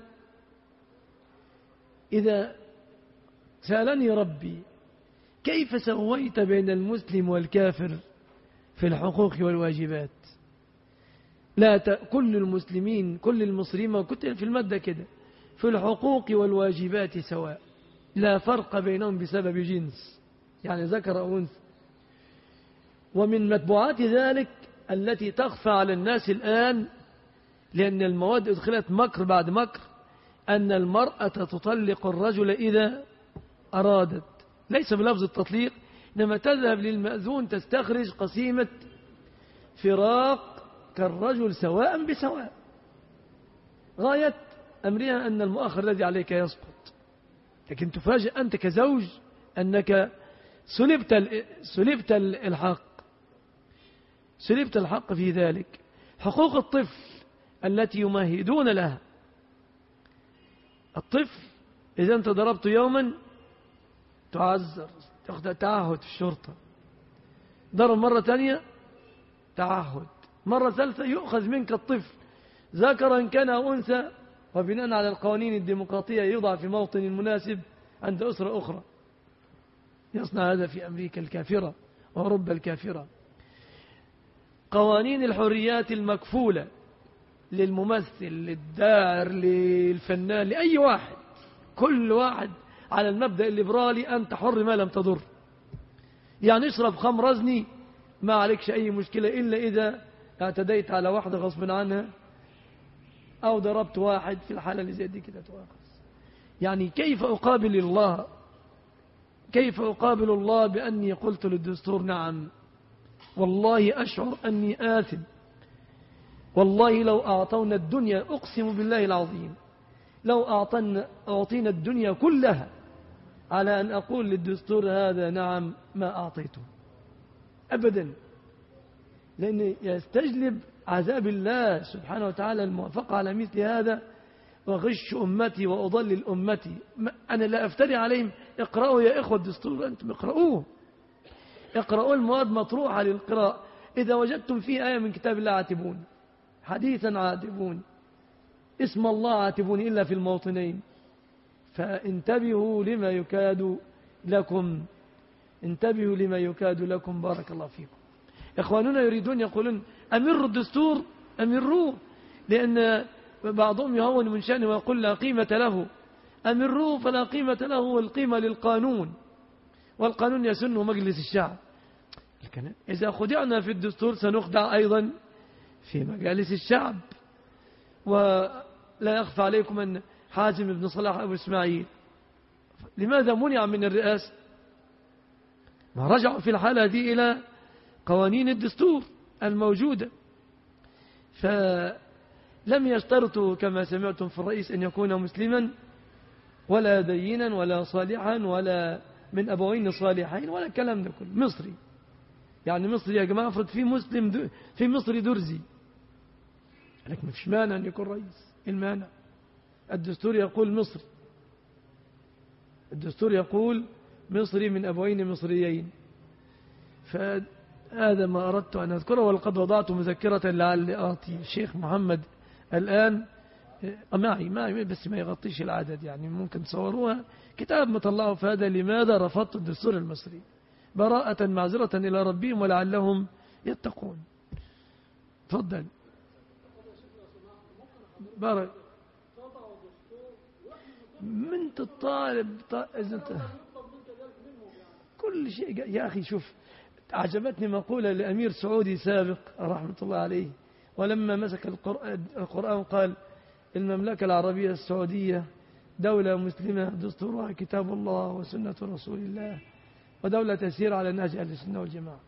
إذا سألني ربي كيف سويت بين المسلم والكافر في الحقوق والواجبات؟ لا ت... كل المسلمين كل المصريين وكنت في المادة كده في الحقوق والواجبات سواء، لا فرق بينهم بسبب جنس، يعني ذكر أو أنثى. ومن متبوعات ذلك التي تخفى على الناس الآن، لأن المواد أدخلت مكر بعد مكر، أن المرأة تطلق الرجل إذا أرادت، ليس بلفظ التطليق، إنما تذهب للمأذون تستخرج قسيمة فراق كالرجل سواء بسواء. غاية أمرها أن المؤخر الذي عليك يسقط، لكن تفاجئ أنت كزوج أنك سلبت سلبت الحق، سلبت الحق في ذلك. حقوق الطفل التي يمهدون لها، الطفل إذا أنت ضربته يوما تعذر، تأخذ تعهد في الشرطة، ضرب مرة ثانية تعهد، مرة ثالثة يؤخذ منك الطفل ذكرا كان أو أنثى، وبناء على القوانين الديمقراطية يوضع في موطن مناسب عند أسرة أخرى. يصنع هذا في أمريكا الكافرة وأوروبا الكافرة. قوانين الحريات المكفولة للممثل، للداعر، للفنان، لأي واحد، كل واحد على المبدأ الليبرالي أنت حر ما لم تضر. يعني اشرب خمر رزني ما عليكش أي مشكلة، إلا إذا اعتديت على واحدة غصب عنها أو ضربت واحد، في الحالة اللي زي دي كده تؤاخذ. يعني كيف أقابل الله؟ كيف أقابل الله بأني قلت للدستور نعم؟ والله أشعر أني آثم. والله لو أعطونا الدنيا، أقسم بالله العظيم، لو أعطينا أعطينا الدنيا كلها على أن أقول للدستور هذا نعم ما أعطيته أبدا، لأن يستجلب عذاب الله سبحانه وتعالى الموافقة على مثل هذا، وغش أمتي وأضلل أمتي. أنا لا أفتري عليهم. اقرأوا يا إخوة الدستور، أنتم اقرأوه، اقرأوا المواد مطروحة للقراءة. إذا وجدتم فيه آية من كتاب الله عاتبون، حديثا عاتبون، اسم الله عاتبون، إلا في الموطنين. فانتبهوا لما يكاد لكم، انتبهوا لما يكاد لكم. بارك الله فيكم. إخواننا يريدون يقولون أمروا الدستور، أمروه، لأن بعضهم يهون من شأنه ويقول لا قيمة له. أمروه فلا قيمة له، والقيمة للقانون، والقانون يسنه مجلس الشعب. لكن إذا خدعنا في الدستور سنخدع أيضا في مجالس الشعب. ولا يخفى عليكم أن حازم بن صلاح أبو إسماعيل لماذا منع من الرئاسة؟ ما رجعوا في الحالة دي إلى قوانين الدستور الموجودة، فلم يشترطوا كما سمعتم في الرئيس أن يكون مسلما ولا دينا ولا صالحا ولا من أبوين صالحين ولا الكلام ده كله. مصري، يعني مصري يا جماعة، افرض في مسلم في مصري درزي، لكن مفيش مانع أن يكون رئيس. المانع الدستور يقول مصري، الدستور يقول مصري من أبوين مصريين. فهذا ما أردت أن أذكره، ولقد وضعت مذكرة لعل أعطي الشيخ محمد الآن معي معي بس ما يغطيش العدد، يعني ممكن تصوروها، كتاب مطلعه في هذا لماذا رفضت الدستور المصري، براءة معذرة إلى ربهم ولعلهم يتقون. تفضل. بارك. من الطالب كل شيء يا أخي. شوف، عجبتني مقولة لأمير سعودي سابق رحمة الله عليه، ولما مسك القرآن قال المملكة العربية السعودية دولة مسلمة دستورها كتاب الله وسنة رسول الله، ودولة تسير على نهج أهل السنة والجماعة.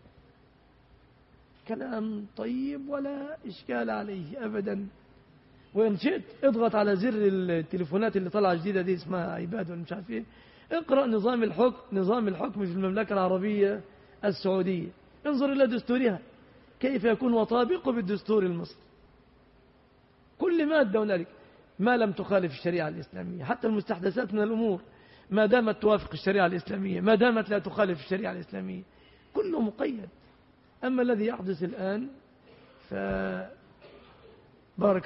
كلام طيب ولا إشكال عليه أبدا. وإن شئت اضغط على زر التليفونات اللي طلع جديدة دي اسمها ايباد ولا مش عارف ايه، اقرأ نظام الحكم نظام الحكم في المملكة العربية السعودية، انظر إلى دستورها كيف يكون وطابقه بالدستور المصري. كل مادة هنالك ما لم تخالف الشريعة الإسلامية، حتى المستحدثات من الأمور ما دامت توافق الشريعة الإسلامية، ما دامت لا تخالف الشريعة الإسلامية، كله مقيد. أما الذي يحدث الآن فبارك